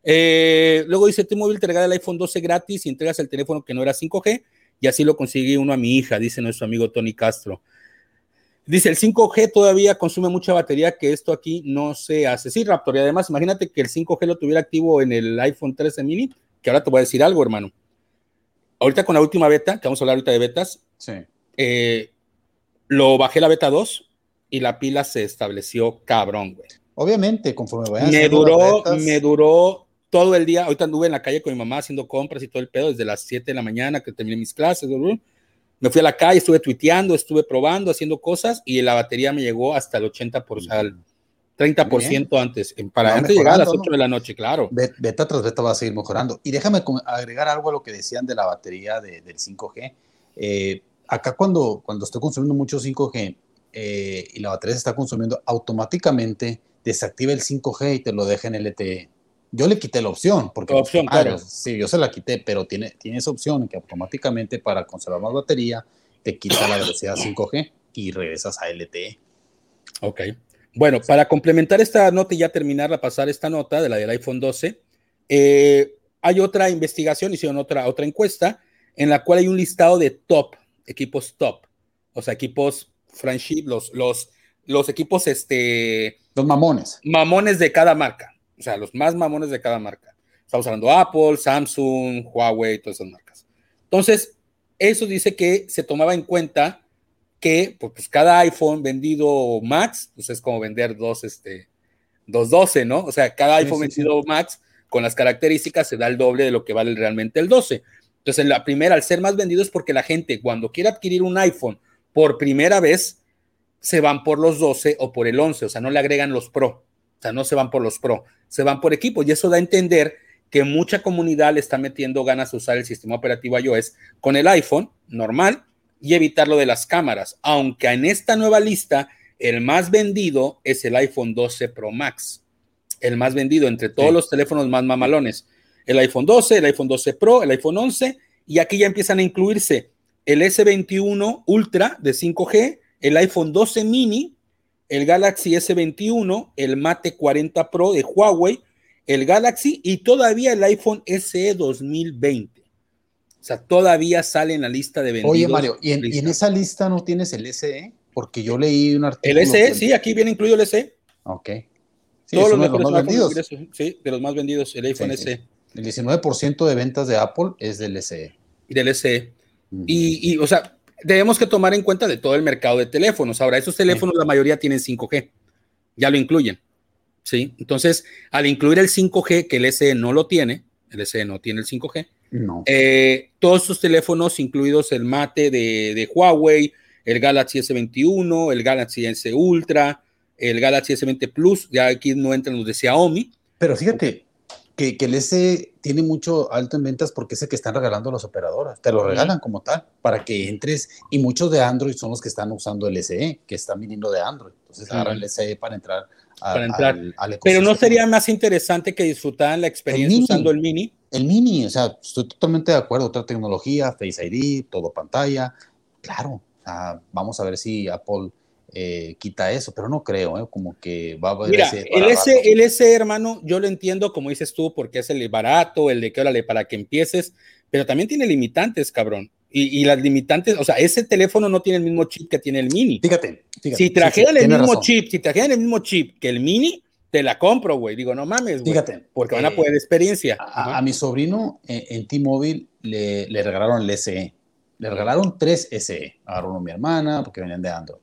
Eh, luego dice, T-Mobile te regala el iPhone doce gratis y entregas el teléfono que no era cinco G, y así lo conseguí uno a mi hija, dice nuestro amigo Tony Castro. Dice, el cinco G todavía consume mucha batería, que esto aquí no se hace. Sí, Raptor, y además imagínate que el cinco G lo tuviera activo en el iPhone trece mini, que ahora te voy a decir algo, hermano. Ahorita con la última beta, que vamos a hablar ahorita de betas, sí. eh, lo bajé la beta dos y la pila se estableció cabrón, güey. Obviamente, conforme vayan me duró, las betas... me duró todo el día. Ahorita anduve en la calle con mi mamá haciendo compras y todo el pedo desde las siete de la mañana que terminé mis clases, ¿no? Me fui a la calle, estuve tuiteando, estuve probando, haciendo cosas y la batería me llegó hasta el ochenta por ciento, al treinta por ciento antes, para antes de llegar a las ocho ¿no? de la noche, claro. Beta tras beta va a seguir mejorando. Y déjame agregar algo a lo que decían de la batería de, del cinco G. Eh, acá cuando, cuando estoy consumiendo mucho cinco G eh, y la batería se está consumiendo, automáticamente desactiva el cinco G y te lo deja en L T E. Yo le quité la opción, porque la opción, pues, claro. Sí, yo se la quité, pero tiene, tiene esa opción que automáticamente para conservar más batería te quita la velocidad cinco G y regresas a L T E. Ok. Bueno, para complementar esta nota y ya terminar a pasar esta nota de la del iPhone doce, eh, hay otra investigación, hicieron otra, otra encuesta en la cual hay un listado de top, equipos top, o sea, equipos friendship, los, los, los equipos, este... Los mamones. Mamones de cada marca. O sea, los más mamones de cada marca. Estamos hablando de Apple, Samsung, Huawei, todas esas marcas. Entonces, eso dice que se tomaba en cuenta que pues, cada iPhone vendido Max, pues es como vender dos, este, dos doce, ¿no? O sea, cada iPhone sí, sí, vendido sí. Max con las características se da el doble de lo que vale realmente el doce. Entonces, la primera, al ser más vendido es porque la gente cuando quiere adquirir un iPhone por primera vez, se van por los doce o por el once, o sea, no le agregan los Pro, o sea, no se van por los Pro, se van por equipo, y eso da a entender que mucha comunidad le está metiendo ganas a usar el sistema operativo iOS con el iPhone normal y evitar lo de las cámaras, aunque en esta nueva lista el más vendido es el iPhone doce Pro Max, el más vendido entre todos sí. los teléfonos más mamalones, el iPhone doce, el iPhone doce Pro, el iPhone once, y aquí ya empiezan a incluirse el ese veintiuno Ultra de cinco G, el iPhone doce mini, el Galaxy ese veintiuno, el Mate cuarenta Pro de Huawei, el Galaxy y todavía el iPhone ese e dos mil veinte. O sea, todavía sale en la lista de vendidos. Oye, Mario, ¿y en, ¿y en esa lista no tienes el ese e? Porque yo leí un artículo. El ese e, sí, aquí viene incluido el ese e. Ok. Sí, Todos los, de los más vendidos. Sí, de los más vendidos, el iPhone sí, ese e. Sí. El diecinueve por ciento de ventas de Apple es del ese e. Y del ese e. Uh-huh. y, y, o sea, debemos que tomar en cuenta de todo el mercado de teléfonos. Ahora, esos teléfonos, sí. la mayoría tienen cinco G. Ya lo incluyen. ¿Sí? Entonces, al incluir el cinco G, que el ese e no lo tiene, el ese e no tiene el cinco G, no. eh, todos sus teléfonos, incluidos el Mate de, de Huawei, el Galaxy ese veintiuno, el Galaxy ese Ultra, el Galaxy ese veinte Plus, ya aquí no entran los de Xiaomi. Pero fíjate que, que el ese e tiene mucho alto en ventas porque es el que están regalando las operadoras, te lo regalan sí. como tal, para que entres, y muchos de Android son los que están usando el ese e, que están viniendo de Android, entonces sí. agarran el ese e para entrar A, para entrar. Al, al Pero ¿no sería más interesante que disfrutaran la experiencia el usando el mini? El mini, o sea, estoy totalmente de acuerdo. Otra tecnología, Face I D, todo pantalla. Claro, o sea, vamos a ver si Apple eh, quita eso, pero no creo, ¿eh? Como que va a haber Mira, ese. El ese, el ese, hermano, yo lo entiendo, como dices tú, porque es el barato, el de que órale para que empieces, pero también tiene limitantes, cabrón. Y, y las limitantes, o sea, ese teléfono no tiene el mismo chip que tiene el mini. Fíjate, fíjate. Si trajeran sí, sí, el mismo razón. chip, si trajeran el mismo chip que el mini, te la compro, güey. Digo, no mames, güey. Fíjate. Porque van a poder experiencia. A, a mi sobrino eh, en T-Mobile le, le regalaron el ese e. Le regalaron tres ese e. Agarró uno a mi hermana porque venían de Android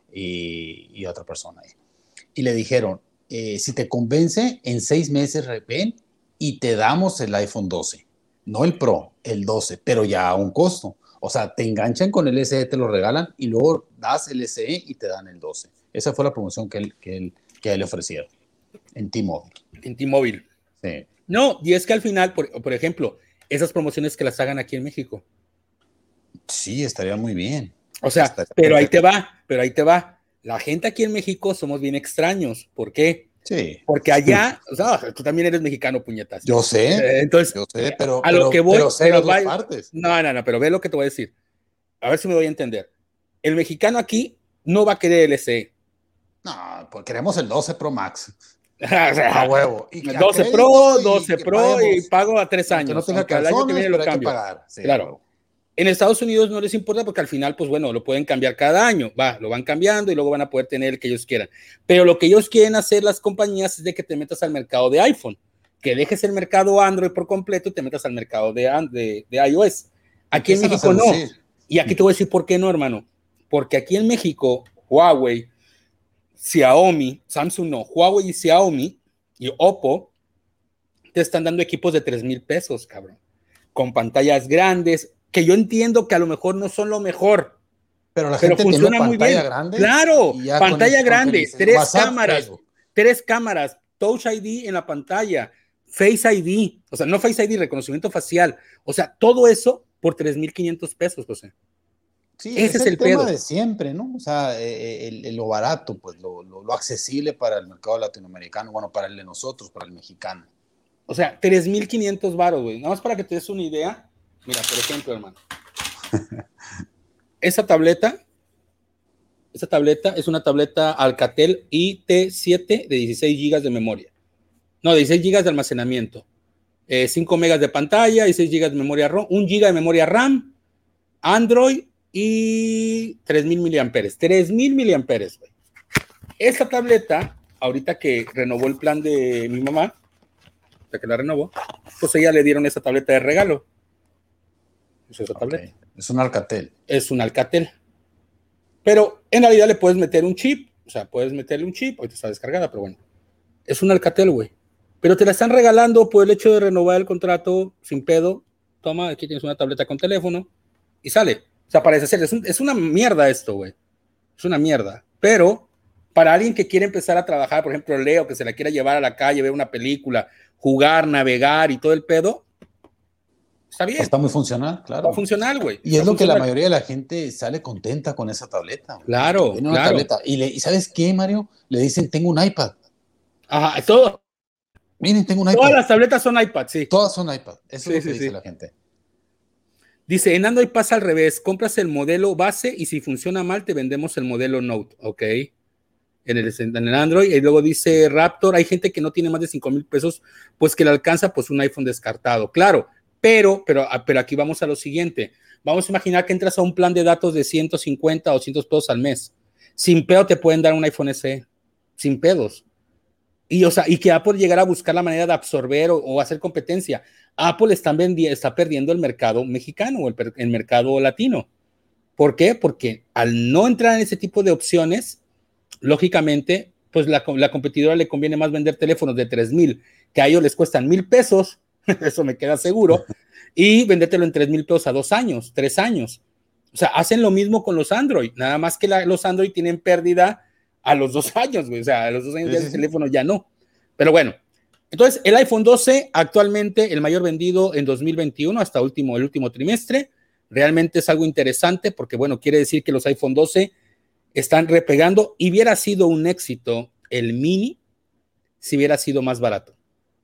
y, y otra persona ahí. Y le dijeron, eh, si te convence, en seis meses ven y te damos el iPhone doce. No el Pro, el doce, pero ya a un costo. O sea, te enganchan con el ese e, te lo regalan y luego das el ese e y te dan el doce. Esa fue la promoción que él, que él, que a él le ofrecieron en T-Mobile. En T-Mobile. Sí. No, y es que al final, por, por ejemplo, esas promociones que las hagan aquí en México. Sí, estaría muy bien. O sea, pero ahí te va, pero ahí te va. La gente aquí en México somos bien extraños. ¿Por qué? Sí. Porque allá, o sea, tú también eres mexicano, puñetas. Yo sé. Eh, entonces, yo sé, pero a lo pero, que voy, pero sé pero las dos va, partes. No, no, no, pero ve lo que te voy a decir. A ver si me voy a entender. El mexicano aquí no va a querer el ese e. No, pues queremos el doce Pro Max. O sea, a huevo. Y doce Pro, doce Pro y pago a tres años. Que no tenga calzones, al año que viene lo cambio. Pagar. Sí, claro. En Estados Unidos no les importa porque al final, pues bueno, lo pueden cambiar cada año, va, lo van cambiando y luego van a poder tener el que ellos quieran. Pero lo que ellos quieren hacer las compañías es de que te metas al mercado de iPhone, que dejes el mercado Android por completo y te metas al mercado de, de, de iOS. Aquí en México no. Y aquí te voy a decir por qué no, hermano. Porque aquí en México, Huawei, Xiaomi, Samsung no, Huawei y Xiaomi y Oppo te están dando equipos de tres mil pesos, cabrón, con pantallas grandes, que yo entiendo que a lo mejor no son lo mejor, pero la pero gente funciona tiene muy pantalla bien. Grande claro, pantalla con grande, dices, tres WhatsApp, cámaras, Facebook. tres cámaras, Touch I D en la pantalla, Face I D, o sea, no Face I D, reconocimiento facial, o sea, todo eso por tres mil quinientos pesos, José. Sí, ese es el, el tema pedo. de siempre, ¿no? O sea, eh, el, el, lo barato, pues lo, lo, lo accesible para el mercado latinoamericano, bueno, para el de nosotros, para el mexicano. O sea, tres mil quinientos baros, güey. Nada más para que te des una idea. Mira, por ejemplo, hermano. Esa tableta, esa tableta es una tableta Alcatel I T siete de dieciséis gigas de memoria. No, de dieciséis gigas de almacenamiento. Eh, cinco megas de pantalla, dieciséis gigas de memoria ROM, un giga de memoria RAM, Android y tres mil miliamperes. tres mil miliamperes, güey. Esta tableta, ahorita que renovó el plan de mi mamá, hasta que la renovó, pues ella le dieron esa tableta de regalo. Es esa okay. tableta. Es un Alcatel. Es un Alcatel. Pero en realidad le puedes meter un chip, o sea, puedes meterle un chip, ahorita está descargada, pero bueno. Es un Alcatel, güey. Pero te la están regalando por el hecho de renovar el contrato sin pedo. Toma, aquí tienes una tableta con teléfono y sale. O sea, parece ser, es, un, es una mierda esto, güey. es una mierda. Pero para alguien que quiere empezar a trabajar, por ejemplo, Leo, que se la quiera llevar a la calle, ver una película, jugar, navegar y todo el pedo, está bien. Está muy funcional, claro. Está funcional, güey. Y es lo funcional. que la mayoría de la gente sale contenta con esa tableta. Claro, Tiene una claro. tableta. Y, le, ¿y sabes qué, Mario? Le dicen, tengo un iPad. Ajá, todo. Miren, tengo un iPad. Todas las tabletas son iPad, sí. Todas son iPad. Eso sí, es lo que sí, dice sí. la gente. Dice, en Android pasa al revés. Compras el modelo base y si funciona mal, te vendemos el modelo Note. Ok. En el, en el Android. Y luego dice Raptor, hay gente que no tiene más de cinco mil pesos, pues que le alcanza pues un iPhone descartado. Claro, pero, pero, pero aquí vamos a lo siguiente. Vamos a imaginar que entras a un plan de datos de ciento cincuenta o doscientos pesos al mes. Sin pedo te pueden dar un iPhone S E. Sin pedos. Y, o sea, y que Apple llegara a buscar la manera de absorber o, o hacer competencia. Apple está, vendi- está perdiendo el mercado mexicano o el, el mercado latino. ¿Por qué? Porque al no entrar en ese tipo de opciones, lógicamente, pues la, la competidora le conviene más vender teléfonos de tres mil, que a ellos les cuestan mil pesos, eso me queda seguro, y vendértelo en tres mil pesos a dos años, tres años. O sea, hacen lo mismo con los Android, nada más que la, los Android tienen pérdida a los dos años, güey. O sea, a los dos años sí, ya sí, el teléfono ya no. Pero bueno, entonces el iPhone doce actualmente el mayor vendido en dos mil veintiuno hasta último, el último trimestre. Realmente es algo interesante porque, bueno, quiere decir que los iPhone doce están repegando y hubiera sido un éxito el mini si hubiera sido más barato.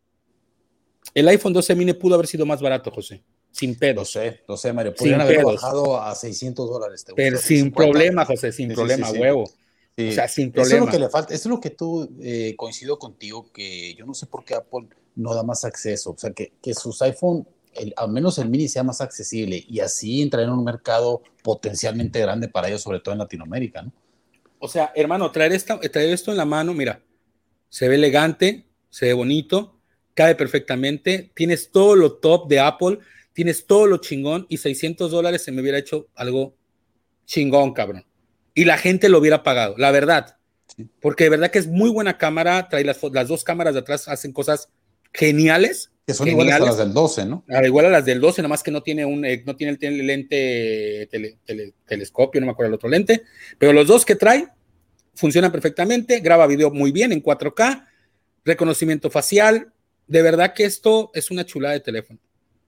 El iPhone doce mini pudo haber sido más barato, José. Sin pedos. Lo sé, lo sé, Mario. Podrían haber bajado a seiscientos dólares. Pero sin cincuenta problema, José, sin sí, problema, sí, sí, huevo. Sí. O sea, sin problema. Eso es lo que le falta. Eso es lo que tú, eh, coincido contigo, que yo no sé por qué Apple no da más acceso. O sea, que, que sus iPhone, el, al menos el mini, sea más accesible y así entrar en un mercado potencialmente grande para ellos, sobre todo en Latinoamérica, ¿no? O sea, hermano, traer, esta, traer esto en la mano, mira, se ve elegante, se ve bonito, cabe perfectamente, tienes todo lo top de Apple, tienes todo lo chingón y seiscientos dólares se me hubiera hecho algo chingón, cabrón. Y la gente lo hubiera pagado, la verdad. Sí. Porque de verdad que es muy buena cámara, trae las, las dos cámaras de atrás, hacen cosas geniales. Que son geniales. iguales a las del doce, ¿no? Igual a las del doce, nada más que no tiene, un, eh, no tiene el lente tele, tele, telescopio, no me acuerdo el otro lente, pero los dos que trae funcionan perfectamente, graba video muy bien en cuatro K, reconocimiento facial, de verdad que esto es una chulada de teléfono.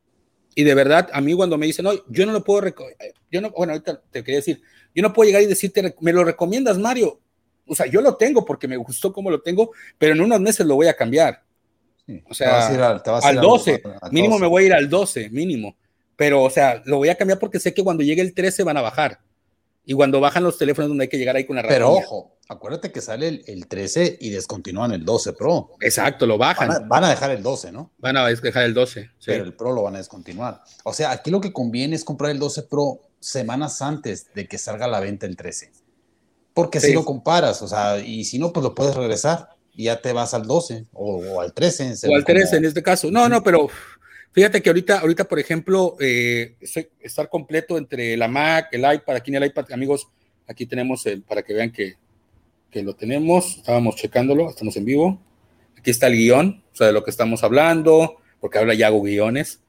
Y de verdad, a mí cuando me dicen, no, yo no lo puedo, yo no, bueno, ahorita te quería decir, yo no puedo llegar y decirte, me lo recomiendas, Mario. O sea, yo lo tengo porque me gustó cómo lo tengo, pero en unos meses lo voy a cambiar. Sí, o sea, te vas a ir al, te vas al doce, al, al mínimo doce. Me voy a ir al doce, mínimo. Pero, o sea, lo voy a cambiar porque sé que cuando llegue el trece van a bajar. Y cuando bajan los teléfonos donde hay que llegar ahí con la ratilla. Pero ojo, acuérdate que sale el, el trece y descontinúan el doce Pro. Exacto, lo bajan. Van a, van a dejar el doce, ¿no? Van a dejar el doce. Sí. Pero el Pro lo van a descontinuar. O sea, aquí lo que conviene es comprar el doce Pro semanas antes de que salga a la venta el trece. Porque sí. Si lo comparas, o sea, y si no, pues lo puedes regresar y ya te vas al doce o, o al trece. O al trece como... en este caso. No, no, pero fíjate que ahorita, ahorita por ejemplo, eh, estar completo entre la Mac, el iPad, aquí en el iPad, amigos, aquí tenemos el, para que vean que, que lo tenemos, estábamos checándolo, estamos en vivo. Aquí está el guión, o sea, de lo que estamos hablando, porque ahora ya hago guiones.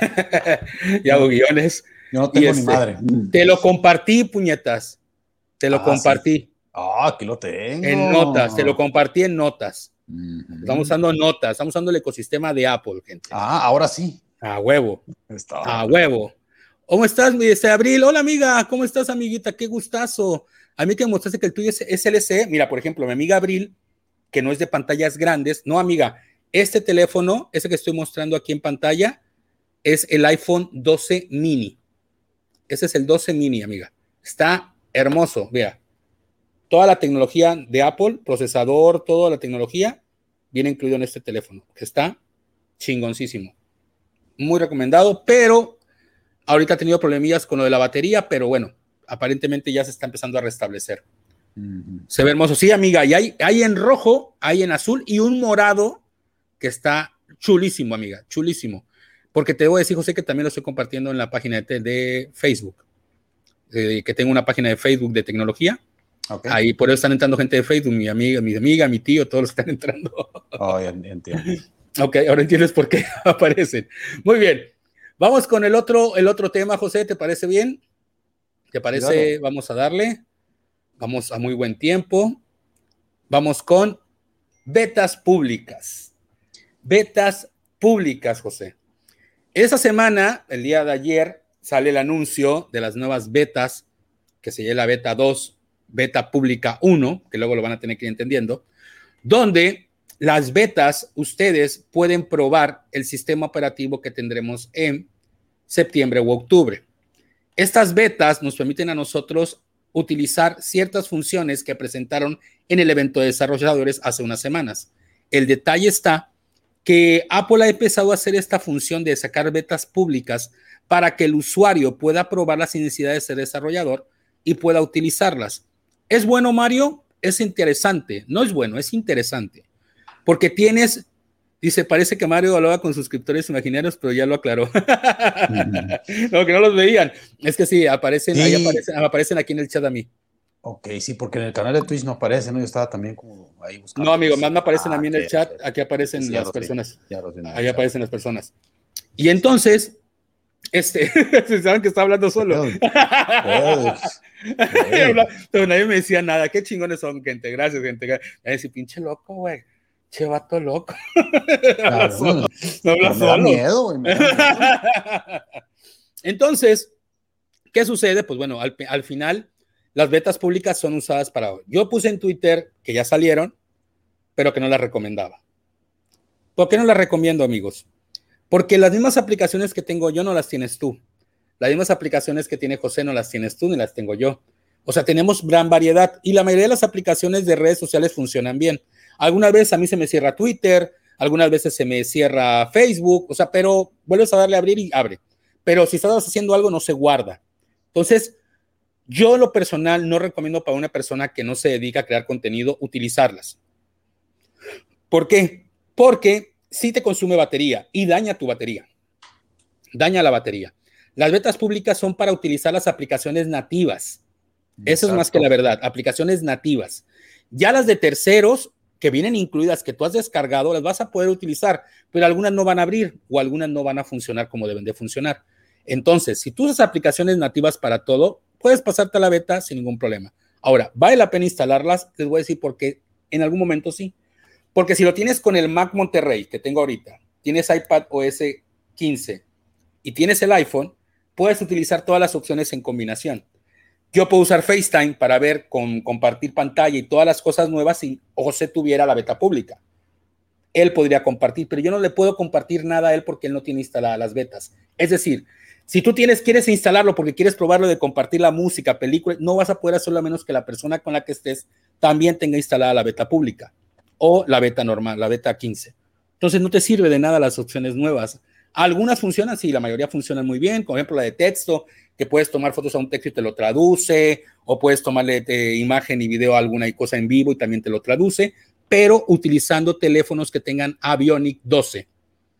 ya hago guiones. Yo no tengo y ni este, madre. Te lo compartí, puñetas. Te lo ah, compartí. Sí. Ah, aquí lo tengo. En notas, te lo compartí en notas. Uh-huh. Estamos usando notas, estamos usando el ecosistema de Apple, gente. Ah, ahora sí. A huevo. Está. A huevo. ¿Cómo estás, mi dice Abril? Hola, amiga. ¿Cómo estás, amiguita? Qué gustazo. A mí que me mostraste que el tuyo es L C E. Mira, por ejemplo, mi amiga Abril, que no es de pantallas grandes. No, amiga, este teléfono, ese que estoy mostrando aquí en pantalla, es el iPhone doce mini. Ese es el doce mini, amiga. Está hermoso, vea. Toda la tecnología de Apple, procesador, toda la tecnología, viene incluido en este teléfono, que está chingoncísimo. Muy recomendado, pero ahorita ha tenido problemillas con lo de la batería, pero bueno, aparentemente ya se está empezando a restablecer. Uh-huh. Se ve hermoso. Sí, amiga, y hay, hay en rojo, hay en azul y un morado que está chulísimo, amiga, chulísimo. Porque te voy a decir, José, que también lo estoy compartiendo en la página de, de Facebook, eh, que tengo una página de Facebook de tecnología. Okay. Ahí por eso están entrando gente de Facebook, mi amiga, mi amiga, mi tío, todos están entrando. Oh, ya entiendo. Ok, ahora entiendes por qué aparecen. Muy bien. Vamos con el otro, el otro tema, José, ¿te parece bien? ¿Te parece? Claro. Vamos a darle. Vamos a muy buen tiempo. Vamos con betas públicas. Betas públicas, José. Esa semana, el día de ayer, sale el anuncio de las nuevas betas, que se llama la beta dos, beta pública uno, que luego lo van a tener que ir entendiendo, donde las betas, ustedes pueden probar el sistema operativo que tendremos en septiembre u octubre. Estas betas nos permiten a nosotros utilizar ciertas funciones que presentaron en el evento de desarrolladores hace unas semanas. El detalle está que Apple ha empezado a hacer esta función de sacar betas públicas para que el usuario pueda probar las necesidades de ser desarrollador y pueda utilizarlas. ¿Es bueno, Mario? Es interesante. No es bueno, es interesante. Porque tienes, dice, parece que Mario hablaba con suscriptores imaginarios, pero ya lo aclaró. No, que no los veían. Es que sí, aparecen, sí. Ahí aparecen, aparecen aquí en el chat a mí. Ok, sí, porque en el canal de Twitch no aparece, ¿no? Yo estaba también como ahí buscando. No, amigo, más me aparecen ah, a mí en el chat, aquí aparecen sí, las personas. Ya los ahí aparecen las personas. Y entonces, este, saben que está hablando solo. Pero nadie me decía nada, qué chingones son, gente, gracias, gente. Me decía, pinche loco, güey, che vato loco. Habla claro, solo, no habla me solo. Da miedo, güey, me da miedo. Entonces, ¿qué sucede? Pues bueno, al, al final, las betas públicas son usadas para... Yo puse en Twitter que ya salieron, pero que no las recomendaba. ¿Por qué no las recomiendo, amigos? Porque las mismas aplicaciones que tengo yo no las tienes tú. Las mismas aplicaciones que tiene José no las tienes tú ni las tengo yo. O sea, tenemos gran variedad y la mayoría de las aplicaciones de redes sociales funcionan bien. Algunas veces a mí se me cierra Twitter, algunas veces se me cierra Facebook, o sea, pero vuelves a darle a abrir y abre. Pero si estás haciendo algo, no se guarda. Entonces, yo en lo personal no recomiendo para una persona que no se dedica a crear contenido utilizarlas. ¿Por qué? Porque sí te consume batería y daña tu batería. Daña la batería. Las betas públicas son para utilizar las aplicaciones nativas. Exacto. Eso es más que la verdad, aplicaciones nativas. Ya las de terceros que vienen incluidas, que tú has descargado, las vas a poder utilizar, pero algunas no van a abrir o algunas no van a funcionar como deben de funcionar. Entonces, si tú usas aplicaciones nativas para todo, puedes pasarte a la beta sin ningún problema. Ahora, ¿vale la pena instalarlas? Les voy a decir por qué en algún momento sí. Porque si lo tienes con el Mac Monterrey que tengo ahorita, tienes iPadOS quince y tienes el iPhone, puedes utilizar todas las opciones en combinación. Yo puedo usar FaceTime para ver, con, compartir pantalla y todas las cosas nuevas si José tuviera la beta pública. Él podría compartir, pero yo no le puedo compartir nada a él porque él no tiene instaladas las betas. Es decir, si tú tienes, quieres instalarlo porque quieres probarlo de compartir la música, películas, no vas a poder hacerlo a menos que la persona con la que estés también tenga instalada la beta pública o la beta normal, la beta quince. Entonces no te sirve de nada las opciones nuevas. Algunas funcionan, sí, la mayoría funcionan muy bien, por ejemplo la de texto, que puedes tomar fotos a un texto y te lo traduce, o puedes tomarle eh, imagen y video a alguna cosa en vivo y también te lo traduce, pero utilizando teléfonos que tengan Bionic doce.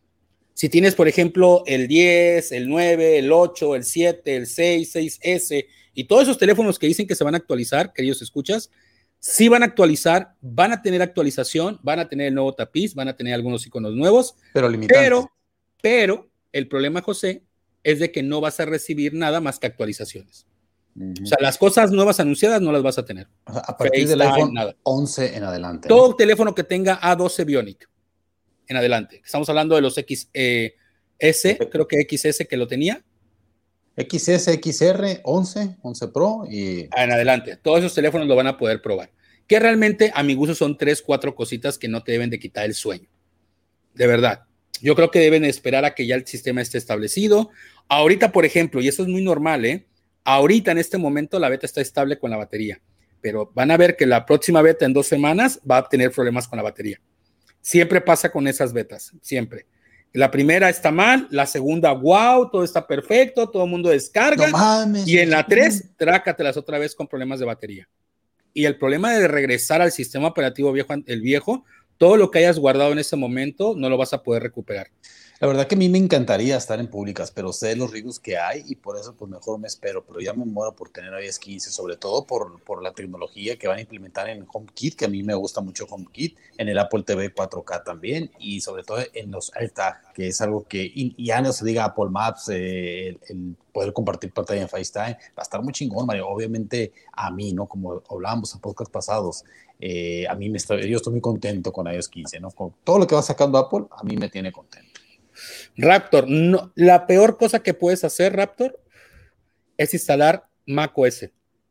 Si tienes, por ejemplo, el diez, el nueve, el ocho, el siete, el seis, seis ese y todos esos teléfonos que dicen que se van a actualizar, queridos escuchas, sí van a actualizar, van a tener actualización, van a tener el nuevo tapiz, van a tener algunos iconos nuevos, pero limitados. Pero, pero el problema, José, es de que no vas a recibir nada más que actualizaciones. Uh-huh. O sea, las cosas nuevas anunciadas no las vas a tener. O sea, a partir FaceTime, del iPhone nada. once en adelante. Todo ¿no? teléfono que tenga A doce Bionic en adelante. Estamos hablando de los X S, eh, creo que X S que lo tenía. X S, X R, once, once Pro y... En adelante. Todos esos teléfonos lo van a poder probar. Que realmente, a mi gusto, son tres, cuatro cositas que no te deben de quitar el sueño. De verdad. Yo creo que deben esperar a que ya el sistema esté establecido. Ahorita, por ejemplo, y eso es muy normal, ¿eh? Ahorita, en este momento, la beta está estable con la batería. Pero van a ver que la próxima beta en dos semanas va a tener problemas con la batería. Siempre pasa con esas betas, siempre. La primera está mal, la segunda, wow, todo está perfecto, todo el mundo descarga. No mames, y en la tres, trácatelas otra vez con problemas de batería. Y el problema de regresar al sistema operativo viejo, el viejo, todo lo que hayas guardado en ese momento no lo vas a poder recuperar. La verdad que a mí me encantaría estar en públicas, pero sé los riesgos que hay y por eso pues mejor me espero, pero ya me muero por tener iOS quince, sobre todo por, por la tecnología que van a implementar en HomeKit, que a mí me gusta mucho HomeKit, en el Apple T V cuatro K también y sobre todo en los AirTag, que es algo que, y, y ya no se diga Apple Maps, eh, el, el poder compartir pantalla en FaceTime, va a estar muy chingón, Mario. Obviamente a mí, ¿no? Como hablábamos en podcast pasados, eh, a mí me estoy, yo estoy muy contento con iOS quince, ¿no? Con todo lo que va sacando Apple, a mí me tiene contento. Raptor, no, la peor cosa que puedes hacer, Raptor, es instalar macOS.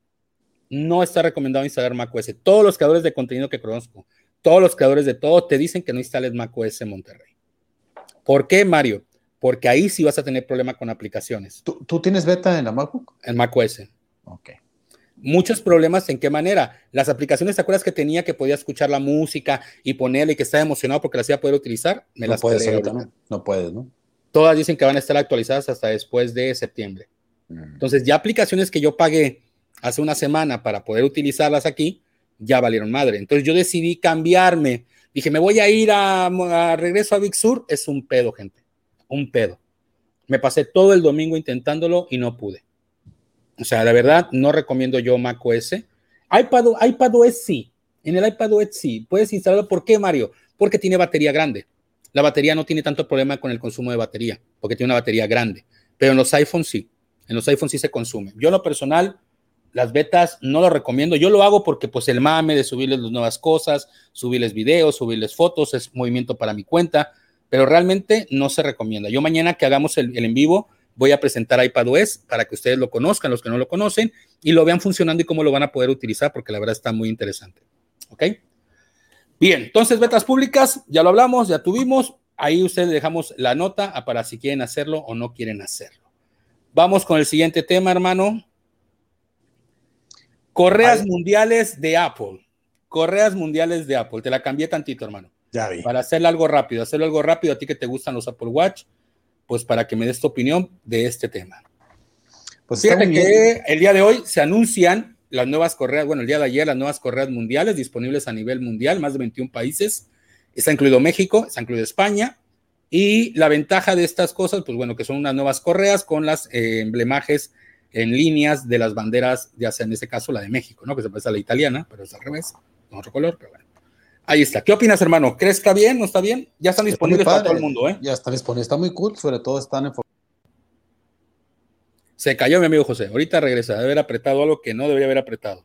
No está recomendado instalar macOS. Todos los creadores de contenido que conozco, todos los creadores de todo, te dicen que no instales macOS en Monterrey. ¿Por qué, Mario? Porque ahí sí vas a tener problema con aplicaciones. ¿Tú, ¿Tú tienes beta en la MacBook? En macOS. Ok. Muchos problemas, ¿en qué manera? Las aplicaciones, ¿te acuerdas que tenía que podía escuchar la música y ponerle y que estaba emocionado porque las iba a poder utilizar? Me no las puedes peleé ahorita, ahorita. ¿no? No puedes, ¿no? Todas dicen que van a estar actualizadas hasta después de septiembre. Mm. Entonces, ya aplicaciones que yo pagué hace una semana para poder utilizarlas aquí, ya valieron madre. Entonces, yo decidí cambiarme. Dije, me voy a ir a, a regreso a Big Sur. Es un pedo, gente. Un pedo. Me pasé todo el domingo intentándolo y no pude. O sea, la verdad, no recomiendo yo macOS. iPad, iPadOS sí. En el iPadOS sí. Puedes instalarlo. ¿Por qué, Mario? Porque tiene batería grande. La batería no tiene tanto problema con el consumo de batería, porque tiene una batería grande. Pero en los iPhones sí. En los iPhones sí se consume. Yo, en lo personal, las betas no lo recomiendo. Yo lo hago porque, pues, el mame de subirles las nuevas cosas, subirles videos, subirles fotos, es movimiento para mi cuenta. Pero realmente no se recomienda. Yo mañana que hagamos el, el en vivo, voy a presentar iPadOS para que ustedes lo conozcan, los que no lo conocen, y lo vean funcionando y cómo lo van a poder utilizar, porque la verdad está muy interesante. ¿Ok? Bien, entonces betas públicas, ya lo hablamos, ya tuvimos. Ahí ustedes dejamos la nota para si quieren hacerlo o no quieren hacerlo. Vamos con el siguiente tema, hermano. Correas Ay. mundiales de Apple. Correas mundiales de Apple. Te la cambié tantito, hermano. Ya vi. Para hacerlo algo rápido, hacerlo algo rápido a ti que te gustan los Apple Watch, pues para que me des tu opinión de este tema. Pues fíjate que el día de hoy se anuncian las nuevas correas, bueno, el día de ayer las nuevas correas mundiales disponibles a nivel mundial, más de veintiún países, está incluido México, está incluido España, y la ventaja de estas cosas, pues bueno, que son unas nuevas correas con las eh, emblemajes en líneas de las banderas, ya sea en este caso la de México, ¿no? Que se parece a la italiana, pero es al revés, con otro color, pero bueno. Ahí está. ¿Qué opinas, hermano? ¿Crees que está bien? ¿No está bien? Ya están disponibles para todo el mundo, ¿eh? Ya están disponibles. Está muy cool. Sobre todo están enfocados. Se cayó mi amigo José. Ahorita regresa. Debe haber apretado algo que no debería haber apretado.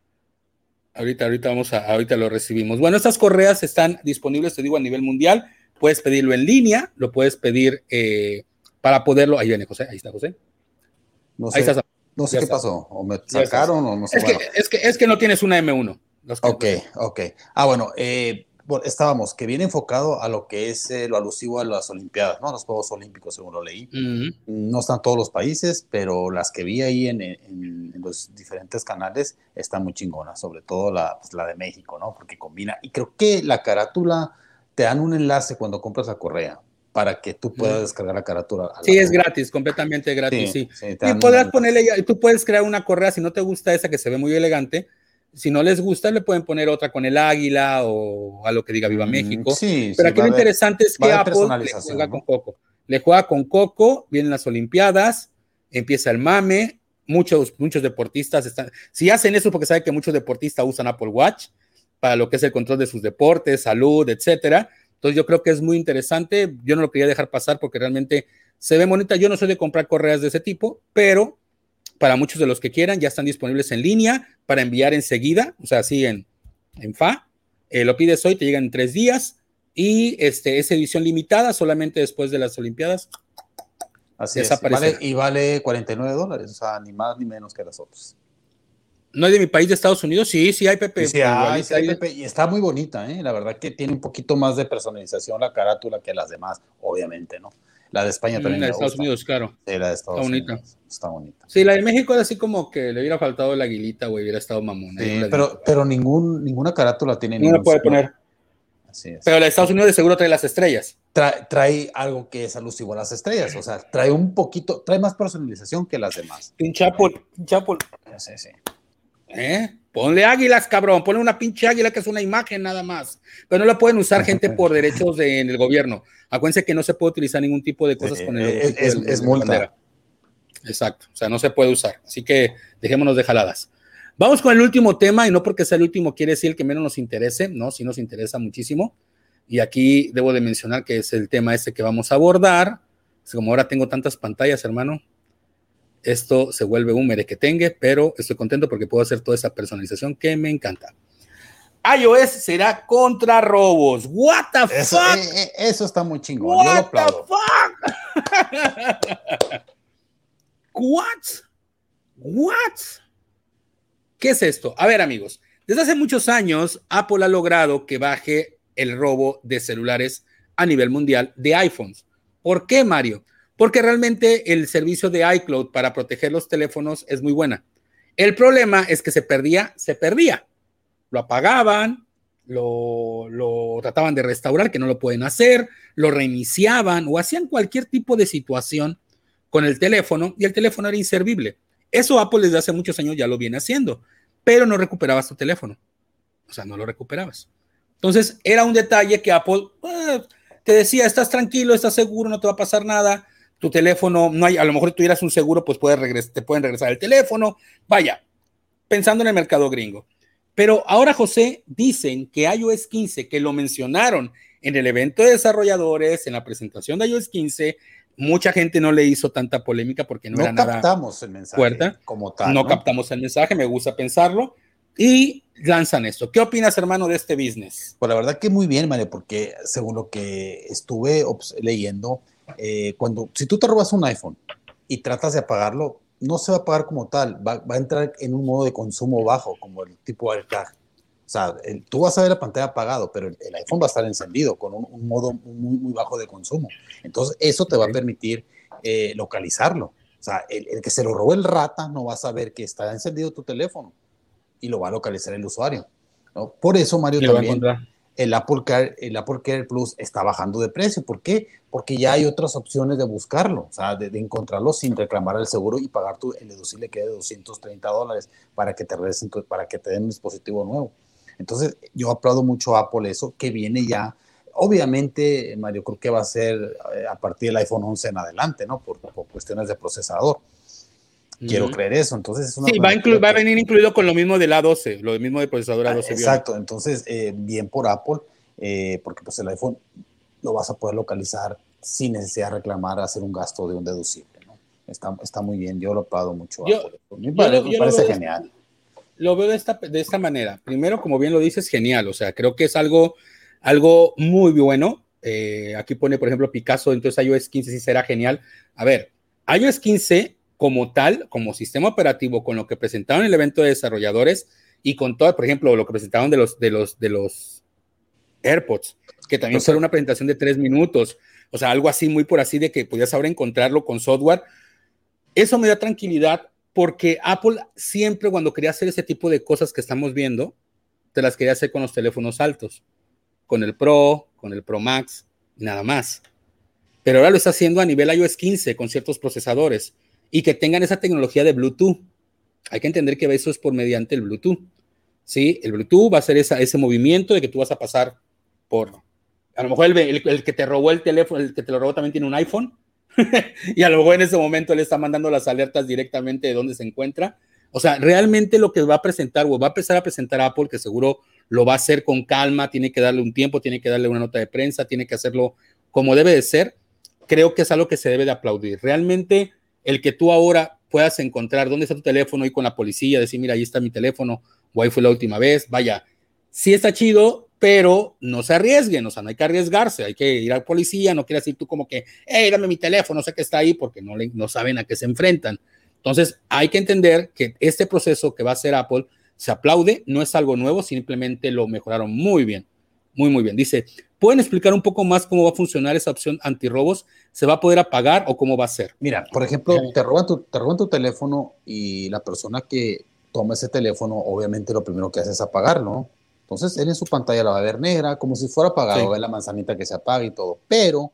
Ahorita, ahorita vamos a, ahorita lo recibimos. Bueno, estas correas están disponibles, te digo, a nivel mundial. Puedes pedirlo en línea. Lo puedes pedir eh, para poderlo. Ahí viene José. Ahí está José. No sé, ahí estás. No sé qué está. pasó. O me sacaron o no sé. Es, bueno. que, es, que, es que no tienes una eme uno. Ok, ok. Ah, bueno, eh, bueno, estábamos, que viene enfocado a lo que es eh, lo alusivo a las Olimpiadas, ¿no? A los Juegos Olímpicos, según lo leí. Uh-huh. No están todos los países, pero las que vi ahí en, en, en los diferentes canales están muy chingonas, sobre todo la, pues, la de México, ¿no? Porque combina, y creo que la carátula, te dan un enlace cuando compras la correa, para que tú puedas uh-huh. descargar la carátula. A la sí, es gratis, completamente gratis, sí. sí. sí y podrás ponerle, tú puedes crear una correa, si no te gusta esa que se ve muy elegante, si no les gusta, le pueden poner otra con el águila o a lo que diga Viva México. Sí, Pero sí, aquí lo interesante es que Apple le juega ¿no? con Coco. Le juega con Coco, vienen las Olimpiadas, empieza el mame, muchos, muchos deportistas están... Si hacen eso porque saben que muchos deportistas usan Apple Watch para lo que es el control de sus deportes, salud, etcétera. Entonces yo creo que es muy interesante. Yo no lo quería dejar pasar porque realmente se ve bonita. Yo no soy de comprar correas de ese tipo, pero... para muchos de los que quieran, ya están disponibles en línea para enviar enseguida, o sea, así en, en F A. Eh, lo pides hoy, te llegan en tres días y este, es edición limitada solamente después de las Olimpiadas. Así es. Vale, y vale cuarenta y nueve dólares, o sea, ni más ni menos que las otras. ¿No hay de mi país de Estados Unidos? Sí, sí hay, Pepe. Sí, hay, sí hay, Pepe. Y está muy bonita, ¿eh? La verdad que tiene un poquito más de personalización la carátula que las demás, obviamente, ¿no? La de España también. Mm, la de Estados gusta. Unidos, claro. Sí, la de Estados está Unidos. Bonita. Está bonita. Sí, la de México era así como que le hubiera faltado la aguilita, güey, hubiera estado mamona. Sí, pero, pero ningún, ninguna carátula tiene no ningún... No la puede poner. Así es. Pero la de Estados Unidos de seguro trae las estrellas. Trae, trae algo que es alusivo a las estrellas, o sea, trae un poquito, trae más personalización que las demás. Un chapul, un chapul. Sí, sí. ¿Eh? Ponle águilas, cabrón, ponle una pinche águila que es una imagen nada más. Pero no la pueden usar gente por derechos de, en el gobierno. Acuérdense que no se puede utilizar ningún tipo de cosas Sí, con el es, logotipo es, del, es de la multa. bandera. Exacto, o sea, no se puede usar. Así que dejémonos de jaladas. Vamos con el último tema, y no porque sea el último quiere decir el que menos nos interese, no, sí nos interesa muchísimo. Y aquí debo de mencionar que es el tema este que vamos a abordar. Como ahora tengo tantas pantallas, hermano, esto se vuelve un merequetengue, pero estoy contento porque puedo hacer toda esa personalización que me encanta. iOS será contra robos. What the eso, fuck? eh, eh, eso está muy chingón. What Yo lo aplaudo. the fuck? What? What? ¿Qué es esto? A ver, amigos, desde hace muchos años Apple ha logrado que baje el robo de celulares a nivel mundial de iPhones. ¿Por qué, Mario? Porque realmente el servicio de iCloud para proteger los teléfonos es muy buena. El problema es que se perdía, se perdía. Lo apagaban, lo, lo trataban de restaurar, que no lo pueden hacer, lo reiniciaban o hacían cualquier tipo de situación con el teléfono y el teléfono era inservible. Eso Apple desde hace muchos años ya lo viene haciendo, pero no recuperabas tu teléfono. O sea, no lo recuperabas. Entonces, era un detalle que Apple eh, te decía, estás tranquilo, estás seguro, no te va a pasar nada. Tu teléfono, no hay, a lo mejor si tuvieras un seguro, pues puedes regres- te pueden regresar el teléfono. Vaya, pensando en el mercado gringo. Pero ahora, José, dicen que iOS quince, que lo mencionaron en el evento de desarrolladores, en la presentación de iOS quince, mucha gente no le hizo tanta polémica porque no, No era nada captamos el mensaje fuerte. como tal, No ¿no? captamos el mensaje, me gusta pensarlo. Y lanzan esto. ¿Qué opinas, hermano, de este business? Pues la verdad que muy bien, Mario, porque según lo que estuve leyendo, eh, cuando, si tú te robas un iPhone y tratas de apagarlo, no se va a apagar como tal, va, va a entrar en un modo de consumo bajo, como el tipo AirTag. O sea, el, tú vas a ver la pantalla apagado, pero el, el iPhone va a estar encendido con un, un modo muy, muy bajo de consumo. Entonces, eso te va a permitir eh, localizarlo. O sea, el, el que se lo robó el rata no va a saber que está encendido tu teléfono y lo va a localizar el usuario, ¿no? Por eso, Mario, Y lo va a también encontrar. el Apple Care, el Apple Care Plus está bajando de precio. ¿Por qué? Porque ya hay otras opciones de buscarlo, o sea, de, de encontrarlo sin reclamar el seguro y pagar tu, el deducible que es de doscientos treinta dólares para que te regresen, para que te den un dispositivo nuevo. Entonces, yo aplaudo mucho a Apple eso, que viene ya. Obviamente, Mario, creo que va a ser a partir del iPhone once en adelante, ¿no? Por, por cuestiones de procesador. Quiero Uh-huh. creer eso. Entonces, es una Sí, va a, inclu- mejora va a que, venir incluido con lo mismo del A doce, lo mismo de procesador A doce Bionic. exacto, entonces eh, bien por Apple, eh, porque pues el iPhone lo vas a poder localizar sin necesidad de reclamar, hacer un gasto de un deducible, ¿no? Está, está muy bien, yo lo aplaudo mucho a Yo, Apple. Me yo, parece, lo, me yo lo parece veo, de, genial. lo veo de, esta, de esta manera. Primero, como bien lo dices, genial. O sea, creo que es algo, algo muy bueno. Eh, aquí pone, por ejemplo, Picasso, entonces iOS quince sí será genial. A ver, iOS quince como tal, como sistema operativo, con lo que presentaron en el evento de desarrolladores y con todo, por ejemplo, lo que presentaron de los, de los, de los AirPods, que también Los, fue una presentación de tres minutos. O sea, algo así, muy por así, de que podías ahora encontrarlo con software. Eso me da tranquilidad porque Apple siempre cuando quería hacer ese tipo de cosas que estamos viendo, te las quería hacer con los teléfonos altos, con el Pro, con el Pro Max, nada más. Pero ahora lo está haciendo a nivel iOS quince con ciertos procesadores y que tengan esa tecnología de Bluetooth. Hay que entender que eso es por mediante el Bluetooth. ¿Sí? El Bluetooth va a hacer esa, ese movimiento de que tú vas a pasar por... A lo mejor el, el, el que te robó el teléfono, el que te lo robó también tiene un iPhone y a lo mejor en ese momento le está mandando las alertas directamente de dónde se encuentra. O sea, realmente lo que va a presentar o va a empezar a presentar Apple, que seguro lo va a hacer con calma, tiene que darle un tiempo, tiene que darle una nota de prensa, tiene que hacerlo como debe de ser, creo que es algo que se debe de aplaudir. Realmente el que tú ahora puedas encontrar dónde está tu teléfono y con la policía, decir, mira, ahí está mi teléfono, o ahí fue la última vez, vaya, sí está chido, pero no se arriesguen, o sea, no hay que arriesgarse, hay que ir al policía, no quieras ir tú como que, hey, dame mi teléfono, sé que está ahí, porque no, le, no saben a qué se enfrentan. Entonces, hay que entender que este proceso que va a hacer Apple se aplaude, no es algo nuevo, simplemente lo mejoraron muy bien, muy, muy bien. Dice, ¿pueden explicar un poco más cómo va a funcionar esa opción antirrobos? ¿Se va a poder apagar o cómo va a ser? Mira, por ejemplo, te roban, tu, te roban tu teléfono y la persona que toma ese teléfono, obviamente lo primero que hace es apagarlo, ¿no? Entonces, él en su pantalla la va a ver negra, como si fuera apagado, sí. Va a ver la manzanita que se apaga y todo, pero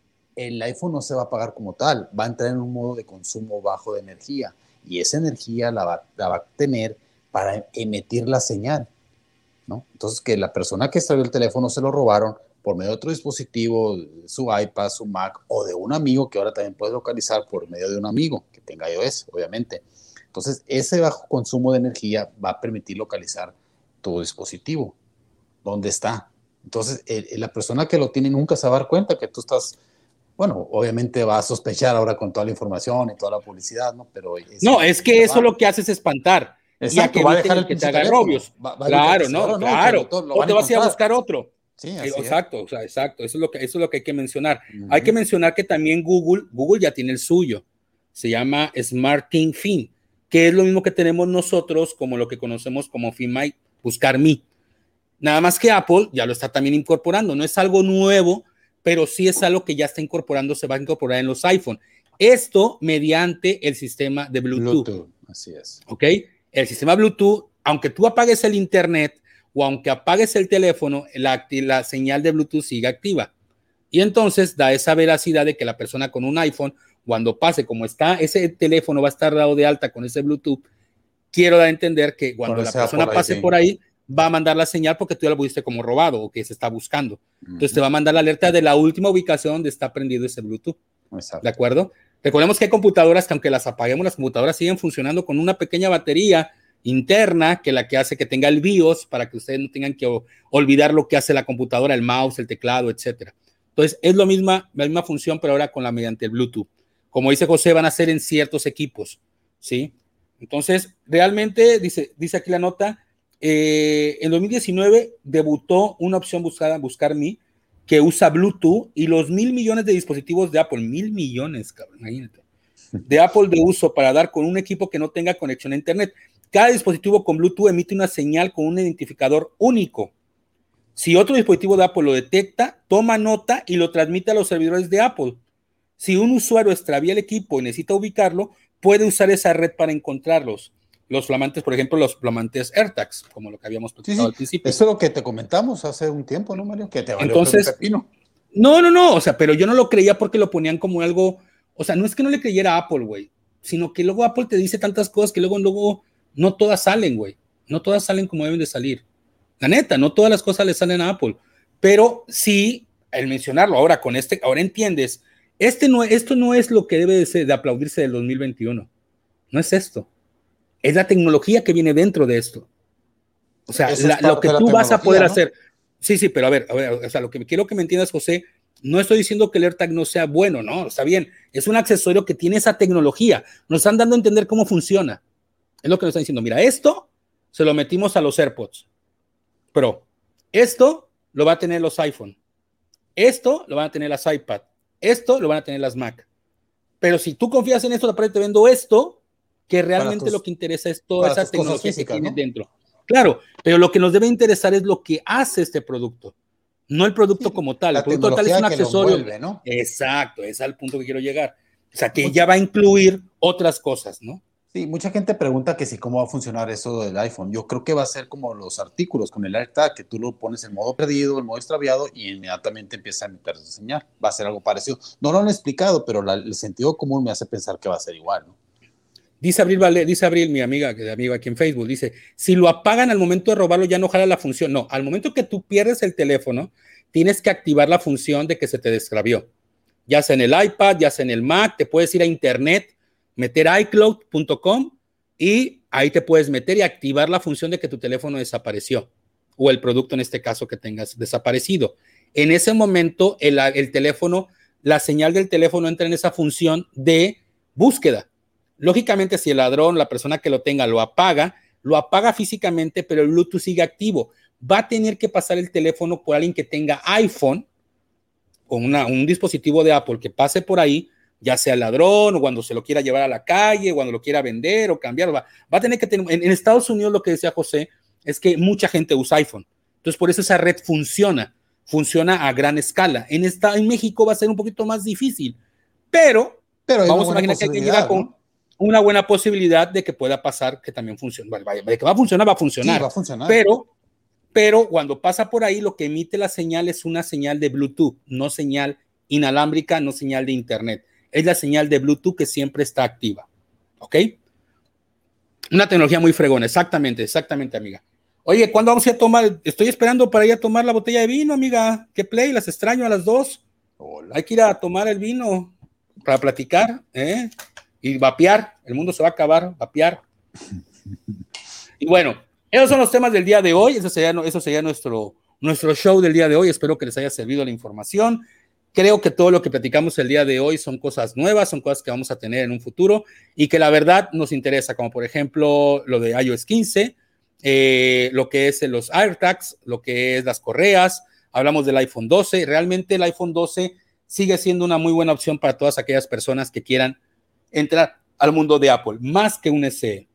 el iPhone no se va a apagar como tal, va a entrar en un modo de consumo bajo de energía y esa energía la va, la va a tener para emitir la señal, ¿no? Entonces, que la persona que extravió el teléfono se lo robaron por medio de otro dispositivo, su iPad, su Mac, o de un amigo que ahora también puede localizar por medio de un amigo que tenga iOS, obviamente. Entonces, ese bajo consumo de energía va a permitir localizar tu dispositivo, dónde está. Entonces, el, la persona que lo tiene nunca se va a dar cuenta que tú estás, bueno, obviamente va a sospechar ahora con toda la información y toda la publicidad, ¿no? Pero es, no, es que eso lo que hace es espantar. Exacto, y a que va a dejar el que te pinche haga teléfono. robios. Va, va a claro, que no, ahora no, que claro. lo, lo O van te a vas a ir a encontrar. buscar otro. Sí, Eh, así exacto, o sea, exacto. Eso es lo que, eso es lo que hay que mencionar. Uh-huh. Hay que mencionar que también Google, Google ya tiene el suyo. Se llama SmartThing Fin, que es lo mismo que tenemos nosotros como lo que conocemos como Find My, Buscar Me. Nada más que Apple ya lo está también incorporando. No es algo nuevo, pero sí es algo que ya está incorporando, se va a incorporar en los iPhone. Esto mediante el sistema de Bluetooth. Bluetooth, así es. ¿Ok? El sistema Bluetooth, aunque tú apagues el internet o aunque apagues el teléfono, la, la señal de Bluetooth sigue activa. Y entonces da esa veracidad de que la persona con un iPhone, cuando pase, como está, ese teléfono va a estar dado de alta con ese Bluetooth, quiero dar a entender que cuando la persona Apple pase I D por ahí, va a mandar la señal porque tú ya lo pusiste como robado o que se está buscando. Entonces uh-huh. te va a mandar la alerta de la última ubicación donde está prendido ese Bluetooth. Exacto. ¿De acuerdo? Recordemos que hay computadoras que aunque las apaguemos, las computadoras siguen funcionando con una pequeña batería interna que la que hace que tenga el BIOS para que ustedes no tengan que olvidar lo que hace la computadora, el mouse, el teclado, etcétera. Entonces es lo misma, la misma función, pero ahora con la mediante el Bluetooth. Como dice José, van a ser en ciertos equipos, ¿sí? Entonces, realmente, dice, dice aquí la nota, eh, en dos mil diecinueve debutó una opción buscada, Buscar Me, que usa Bluetooth y los mil millones de dispositivos de Apple, mil millones, cabrón, imagínate, de Apple de uso para dar con un equipo que no tenga conexión a internet. Cada dispositivo con Bluetooth emite una señal con un identificador único. Si otro dispositivo de Apple lo detecta, toma nota y lo transmite a los servidores de Apple. Si un usuario extravía el equipo y necesita ubicarlo, puede usar esa red para encontrarlos. Los flamantes, por ejemplo, los flamantes AirTags, como lo que habíamos platicado sí, sí. al principio. Eso es lo que te comentamos hace un tiempo, ¿no, Mario? Que te valió Entonces, pepino. No, no, no, o sea, pero yo no lo creía porque lo ponían como algo, o sea, no es que no le creyera a Apple, güey, sino que luego Apple te dice tantas cosas que luego, luego no todas salen, güey, no todas salen como deben de salir. La neta, no todas las cosas le salen a Apple, pero sí, el mencionarlo ahora con este, ahora entiendes, este no, esto no es lo que debe de, ser, de aplaudirse del dos mil veintiuno, no es esto, es la tecnología que viene dentro de esto. O sea, la, lo que tú vas a poder ¿no? hacer. Sí, sí, pero a ver, a ver, o sea, lo que quiero que me entiendas, José, no estoy diciendo que el AirTag no sea bueno, no, está bien, es un accesorio que tiene esa tecnología, nos están dando a entender cómo funciona. Es lo que nos están diciendo, mira, esto se lo metimos a los AirPods Pro, esto lo va a tener los iPhone, esto lo van a tener las iPad, esto lo van a tener las Mac. Pero si tú confías en esto, aparte te vendo esto, que realmente tus, lo que interesa es toda esa tecnología físicas, que tiene ¿no? dentro. Claro, pero lo que nos debe interesar es lo que hace este producto, no el producto sí, como tal. El producto tal es un accesorio. Envuelve, ¿no? Exacto, es al punto que quiero llegar. O sea, que Mucha... ya va a incluir otras cosas, ¿no? Sí, mucha gente pregunta que si cómo va a funcionar eso del iPhone. Yo creo que va a ser como los artículos con el AirTag, que tú lo pones en modo perdido, en modo extraviado y inmediatamente empieza a emitir esa señal. Va a ser algo parecido. No lo han explicado, pero la, el sentido común me hace pensar que va a ser igual, ¿no? Dice Abril, vale, dice Abril, mi amiga, que amiga aquí en Facebook, dice, si lo apagan al momento de robarlo ya no jala la función. No, al momento que tú pierdes el teléfono, tienes que activar la función de que se te desclavió. Ya sea en el iPad, ya sea en el Mac, te puedes ir a internet, meter i cloud punto com y ahí te puedes meter y activar la función de que tu teléfono desapareció o el producto en este caso que tengas desaparecido. En ese momento el, el teléfono, la señal del teléfono entra en esa función de búsqueda. Lógicamente, si el ladrón, la persona que lo tenga, lo apaga, lo apaga físicamente, pero el Bluetooth sigue activo. Va a tener que pasar el teléfono por alguien que tenga iPhone o una, un dispositivo de Apple que pase por ahí, ya sea el ladrón o cuando se lo quiera llevar a la calle, cuando lo quiera vender o cambiar. Va, va a tener que tener. En, en Estados Unidos, lo que decía José es que mucha gente usa iPhone. Entonces, por eso esa red funciona. Funciona a gran escala. En, esta, en México va a ser un poquito más difícil, pero, pero vamos a imaginar que alguien llega con. ¿no? Una buena posibilidad de que pueda pasar que también funcione. Vaya, de que va a funcionar, va a funcionar. Sí, va a funcionar. Pero, pero cuando pasa por ahí, lo que emite la señal es una señal de Bluetooth, no señal inalámbrica, no señal de internet. Es la señal de Bluetooth que siempre está activa. ¿Ok? Una tecnología muy fregona, exactamente, exactamente, amiga. Oye, ¿cuándo vamos a ir a tomar? Estoy esperando para ir a tomar la botella de vino, amiga. ¿Qué play? Las extraño a las dos. Hola. Hay que ir a tomar el vino para platicar, ¿eh? Y vapear. El mundo se va a acabar, vapear. Y bueno, esos son los temas del día de hoy. Eso sería, eso sería nuestro, nuestro show del día de hoy. Espero que les haya servido la información. Creo que todo lo que platicamos el día de hoy son cosas nuevas, son cosas que vamos a tener en un futuro y que la verdad nos interesa, como por ejemplo lo de i O S quince, eh, lo que es los AirTags, lo que es las correas, hablamos del iPhone doce. Realmente el iPhone doce sigue siendo una muy buena opción para todas aquellas personas que quieran entrar al mundo de Apple, más que un S E.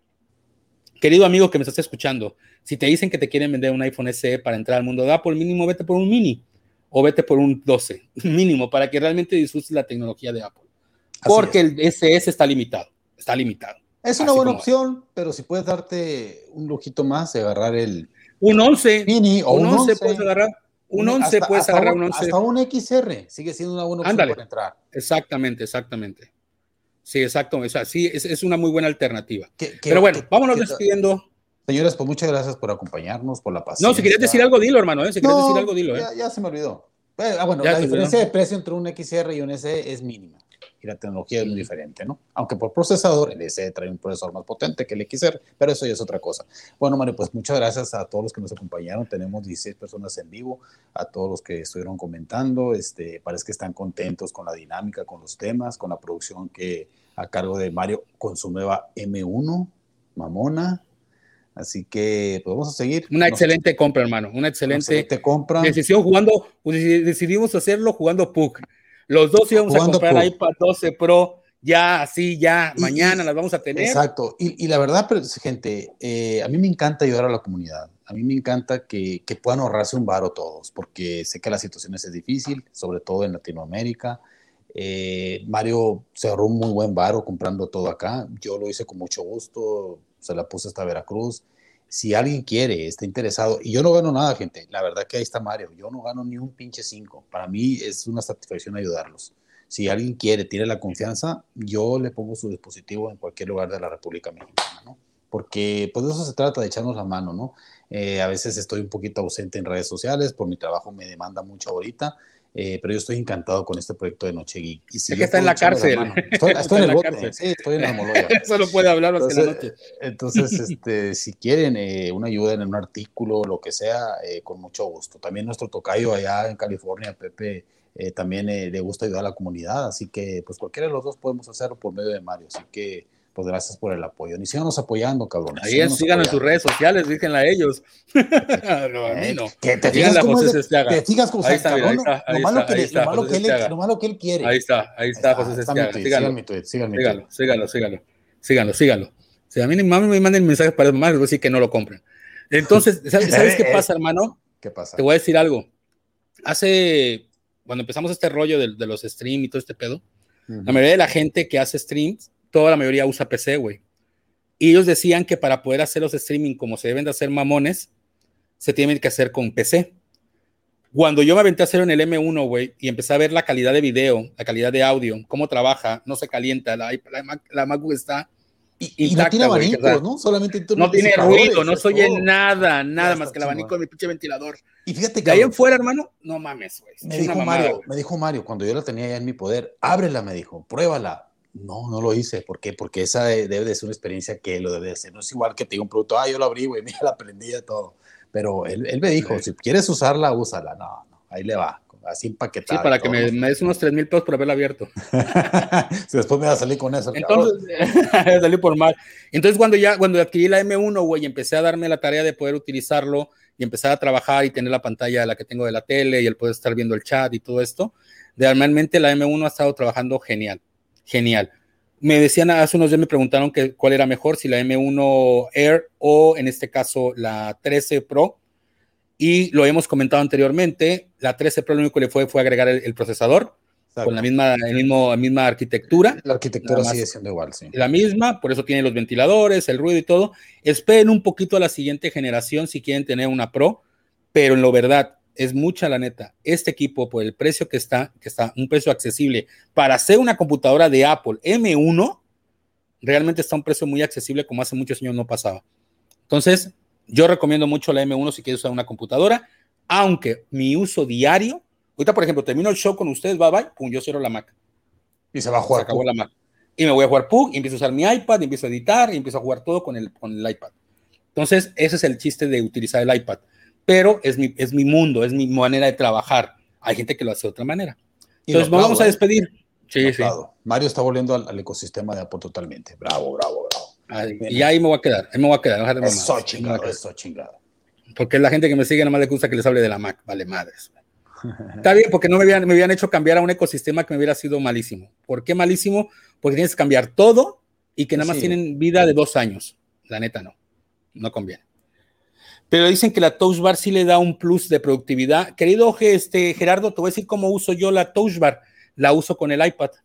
Querido amigo que me estás escuchando, si te dicen que te quieren vender un iPhone S E para entrar al mundo de Apple, mínimo vete por un mini o vete por un doce, mínimo, para que realmente disfrutes la tecnología de Apple. Porque el S E está limitado, está limitado. Es una buena opción, es. Pero si puedes darte un lujito más, agarrar el... Un once. Mini o un, un once. Puedes agarrar. Un once hasta, puedes hasta agarrar un, un once. Hasta un X R sigue siendo una buena opción. Ándale. Para entrar. Exactamente, exactamente. Sí, exacto. O sea, sí, es, es una muy buena alternativa. ¿Qué, qué, pero bueno, qué, vámonos qué, despidiendo. Señores, pues muchas gracias por acompañarnos, por la paciencia. No, si querías decir algo, dilo, hermano. ¿eh? Si querías no, decir algo, dilo. ¿eh? Ya, ya se me olvidó. Eh, ah, bueno, ya la diferencia de precio entre un X R y un S E es mínima. Y la tecnología es muy diferente, ¿no? Aunque por procesador, el S E trae un procesador más potente que el X R, pero eso ya es otra cosa. Bueno, Mario, pues muchas gracias a todos los que nos acompañaron. Tenemos dieciséis personas en vivo, a todos los que estuvieron comentando. Este, parece que están contentos con la dinámica, con los temas, con la producción que a cargo de Mario con su nueva M uno, mamona. Así que pues vamos a seguir. Una excelente no, compra, hermano. Una excelente, una excelente compra. Decisión jugando, decidimos hacerlo jugando P U C. Los dos íbamos jugando a comprar P U C. iPad doce Pro, ya, así, ya, y, mañana y, las vamos a tener. Exacto. Y, y la verdad, gente, eh, a mí me encanta ayudar a la comunidad. A mí me encanta que, que puedan ahorrarse un varo todos, porque sé que la situación es difícil, sobre todo en Latinoamérica. Eh, Mario se ahorró un muy buen varo comprando todo acá. Yo lo hice con mucho gusto, se la puse hasta Veracruz. Si alguien quiere, está interesado, y yo no gano nada, gente, la verdad que ahí está Mario, yo no gano ni un pinche cinco. Para mí es una satisfacción ayudarlos. Si alguien quiere, tiene la confianza, yo le pongo su dispositivo en cualquier lugar de la República Mexicana, ¿no? Porque pues de eso se trata, de echarnos la mano, ¿no? Eh, a veces estoy un poquito ausente en redes sociales, por mi trabajo me demanda mucho ahorita. Eh, pero yo estoy encantado con este proyecto de Noche Geek. Y si es que está en la cárcel. La estoy, estoy en el bote, cárcel. Sí, estoy en la moloya. Solo puede hablar más que en la noche. Entonces, este, si quieren eh, una ayuda en un artículo, lo que sea, eh, con mucho gusto. También nuestro tocayo allá en California, Pepe, eh, también eh, le gusta ayudar a la comunidad, así que pues cualquiera de los dos podemos hacerlo por medio de Mario. Así que pues gracias por el apoyo. Ni síganos apoyando, cabrones. Ahí es, síganos en sus redes sociales, díganle a ellos. no, a mí no. Que te fijas cómo es de, te fijas cómo ahí está, cabrón, mira, ahí está, lo malo que, le, lo malo que él, lo malo que él quiere. Ahí está, ahí está, José Estiaga. Síganlo, síganlo, síganlo, síganlo, síganlo, síganlo. Si a mí mami me manden mensajes para más, les voy a decir que no lo compren. Entonces, ¿sabes, ¿sabes qué pasa, hermano? ¿Qué pasa? Te voy a decir algo. Hace, cuando empezamos este rollo de, de los streams y todo este pedo, uh-huh. La mayoría de la gente que hace streams, toda la mayoría usa P C, güey. Y ellos decían que para poder hacer los streaming como se deben de hacer mamones, se tienen que hacer con P C. Cuando yo me aventé a hacer en el M uno, güey, y empecé a ver la calidad de video, la calidad de audio, cómo trabaja, no se calienta, la, la, la MacBook está y, intacta, y no tiene abanicos, güey, ¿no? Solamente no tiene ruido, no se oye nada, nada más que el abanico de mi pinche ventilador. Y fíjate que de ahí en fuera, hermano, no mames, güey. Me dijo Mario, me dijo Mario, cuando yo la tenía ya en mi poder, ábrela, me dijo, pruébala. No, no lo hice. ¿Por qué? Porque esa debe de ser una experiencia que él lo debe de hacer. No es igual que te diga un producto, ah, yo lo abrí, güey, mira, la aprendí de todo. Pero él, él me dijo, sí. Si quieres usarla, úsala. No, no, ahí le va, así empaquetada. Sí, para que me, me des unos tres mil pesos por haberla abierto. Si después me va a salir con eso. Entonces, salí por mal. Entonces, cuando ya, cuando adquirí la M uno, güey, empecé a darme la tarea de poder utilizarlo y empezar a trabajar y tener la pantalla la que tengo de la tele y el poder estar viendo el chat y todo esto, realmente la M uno ha estado trabajando genial, genial. Me decían, hace unos días me preguntaron que, cuál era mejor, si la M uno Air o en este caso la trece Pro, y lo hemos comentado anteriormente, la trece Pro lo único que le fue fue agregar el, el procesador. Exacto. Con la misma, el mismo, la misma arquitectura. La arquitectura más, sigue siendo igual, sí. La misma, por eso tiene los ventiladores, el ruido y todo. Esperen un poquito a la siguiente generación si quieren tener una Pro, pero en lo verdad, es mucha la neta. Este equipo, por el precio que está, que está un precio accesible para hacer una computadora de Apple M uno, realmente está a un precio muy accesible como hace muchos años no pasaba. Entonces, yo recomiendo mucho la M uno si quieres usar una computadora, aunque mi uso diario, ahorita por ejemplo, termino el show con ustedes, bye bye, pum, yo cierro la Mac. Y se va a jugar. Se acabó P U B. La Mac. Y me voy a jugar P U B, y empiezo a usar mi iPad, y empiezo a editar, y empiezo a jugar todo con el, con el iPad. Entonces, ese es el chiste de utilizar el iPad. Pero es mi, es mi mundo, es mi manera de trabajar. Hay gente que lo hace de otra manera. Entonces, nos vamos a despedir. Sí, sí. Mario está volviendo al, al ecosistema de Apple totalmente. Bravo, bravo, bravo. Ay, y ahí me voy a quedar, ahí me voy a quedar. No eso chingado, eso chingado. Porque la gente que me sigue nada más le gusta que les hable de la Mac, vale madres. Está bien, porque no me habían, me habían hecho cambiar a un ecosistema que me hubiera sido malísimo. ¿Por qué malísimo? Porque tienes que cambiar todo y que nada más sí. tienen vida de dos años. La neta no, no conviene. Pero dicen que la Touch Bar sí le da un plus de productividad. Querido este, Gerardo, te voy a decir cómo uso yo la Touch Bar. La uso con el iPad.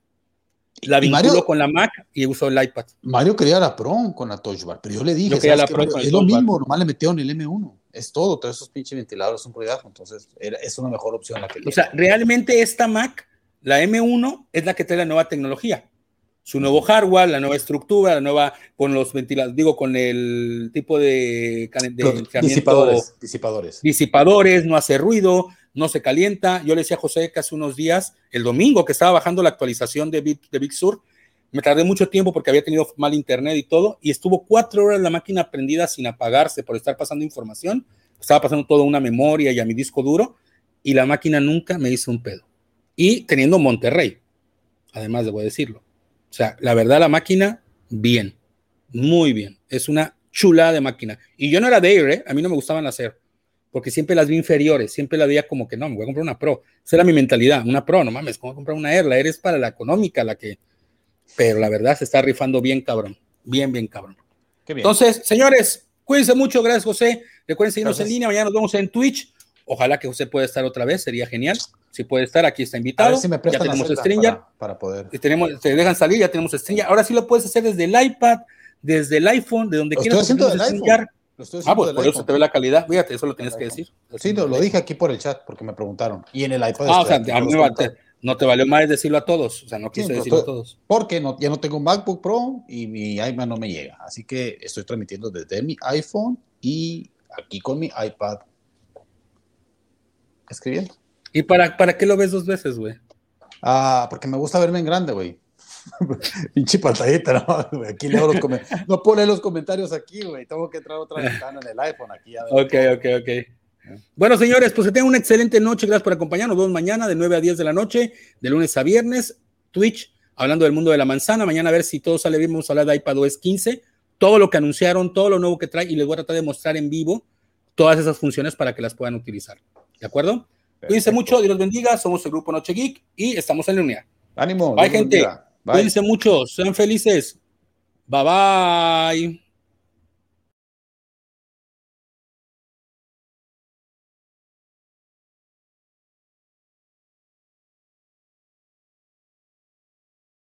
La vinculo Mario, con la Mac y uso el iPad. Mario quería la Pro con la Touch Bar, pero yo le dije, yo quería la Pro Mario, es lo mismo, nomás le metieron el M uno. Es todo, todos esos pinches ventiladores son prioridad, entonces era, es una mejor opción la que O sea, realmente esta Mac, la M uno, es la que trae la nueva tecnología. Su nuevo hardware, la nueva estructura, la nueva, con los ventiladores, digo, con el tipo de, de disipadores, disipadores. Disipadores, no hace ruido, no se calienta. Yo le decía a José que hace unos días, el domingo, que estaba bajando la actualización de Big, de Big Sur, me tardé mucho tiempo porque había tenido mal internet y todo, y estuvo cuatro horas la máquina prendida sin apagarse por estar pasando información. Estaba pasando todo a una memoria y a mi disco duro, y la máquina nunca me hizo un pedo. Y teniendo Monterrey, además debo decirlo. O sea, la verdad, la máquina, bien, muy bien. Es una chulada de máquina. Y yo no era de Air, ¿eh? A mí no me gustaban las Air, porque siempre las vi inferiores, siempre la veía como que no, me voy a comprar una Pro. Esa era mi mentalidad, una Pro, no mames, ¿cómo comprar una Air? La Air es para la económica, la que... Pero la verdad se está rifando bien, cabrón. Bien, bien, cabrón. Qué bien. Entonces, señores, cuídense mucho. Gracias, José. Recuerden seguirnos gracias. En línea. Mañana nos vemos en Twitch. Ojalá que José pueda estar otra vez. Sería genial. Si puede estar, aquí está invitado. A ver si me ya tenemos Stringer. Para, para poder. Y tenemos, te dejan salir, ya tenemos Stringer. Ahora sí lo puedes hacer desde el iPad, desde el iPhone, de donde lo quieras. Estoy haciendo del iPhone. Lo estoy ah, pues por iPhone. eso te ve la calidad. Fíjate, eso lo tienes que decir. Sí, lo, lo dije aquí por el chat porque me preguntaron. Y en el iPad. Ah, o sea, a mí me te, no te valió más decirlo a todos. O sea, no quise sí, decirlo estoy, a todos. Porque no, ya no tengo un MacBook Pro y mi iMac no me llega. Así que estoy transmitiendo desde mi iPhone y aquí con mi iPad. Escribiendo. ¿Y para, para qué lo ves dos veces, güey? Ah, porque me gusta verme en grande, güey. Pinche pantallita, ¿no? Aquí leo los comentarios. No puedo leer los comentarios aquí, güey. Tengo que entrar a otra ventana en el iPhone aquí. A ver. Ok, ok, ok. Bueno, señores, pues que tengan una excelente noche. Gracias por acompañarnos. Nos vemos mañana de nueve a diez de la noche, de lunes a viernes. Twitch, hablando del mundo de la manzana. Mañana a ver si todo sale bien. Vamos a hablar de iPadOS quince. Todo lo que anunciaron, todo lo nuevo que trae. Y les voy a tratar de mostrar en vivo todas esas funciones para que las puedan utilizar. ¿De acuerdo? Perfecto. Cuídense mucho. Dios los bendiga. Somos el Grupo Noche Geek y estamos en línea. Ánimo. Bye, gente. Bye. Cuídense mucho. Sean felices. Bye, bye.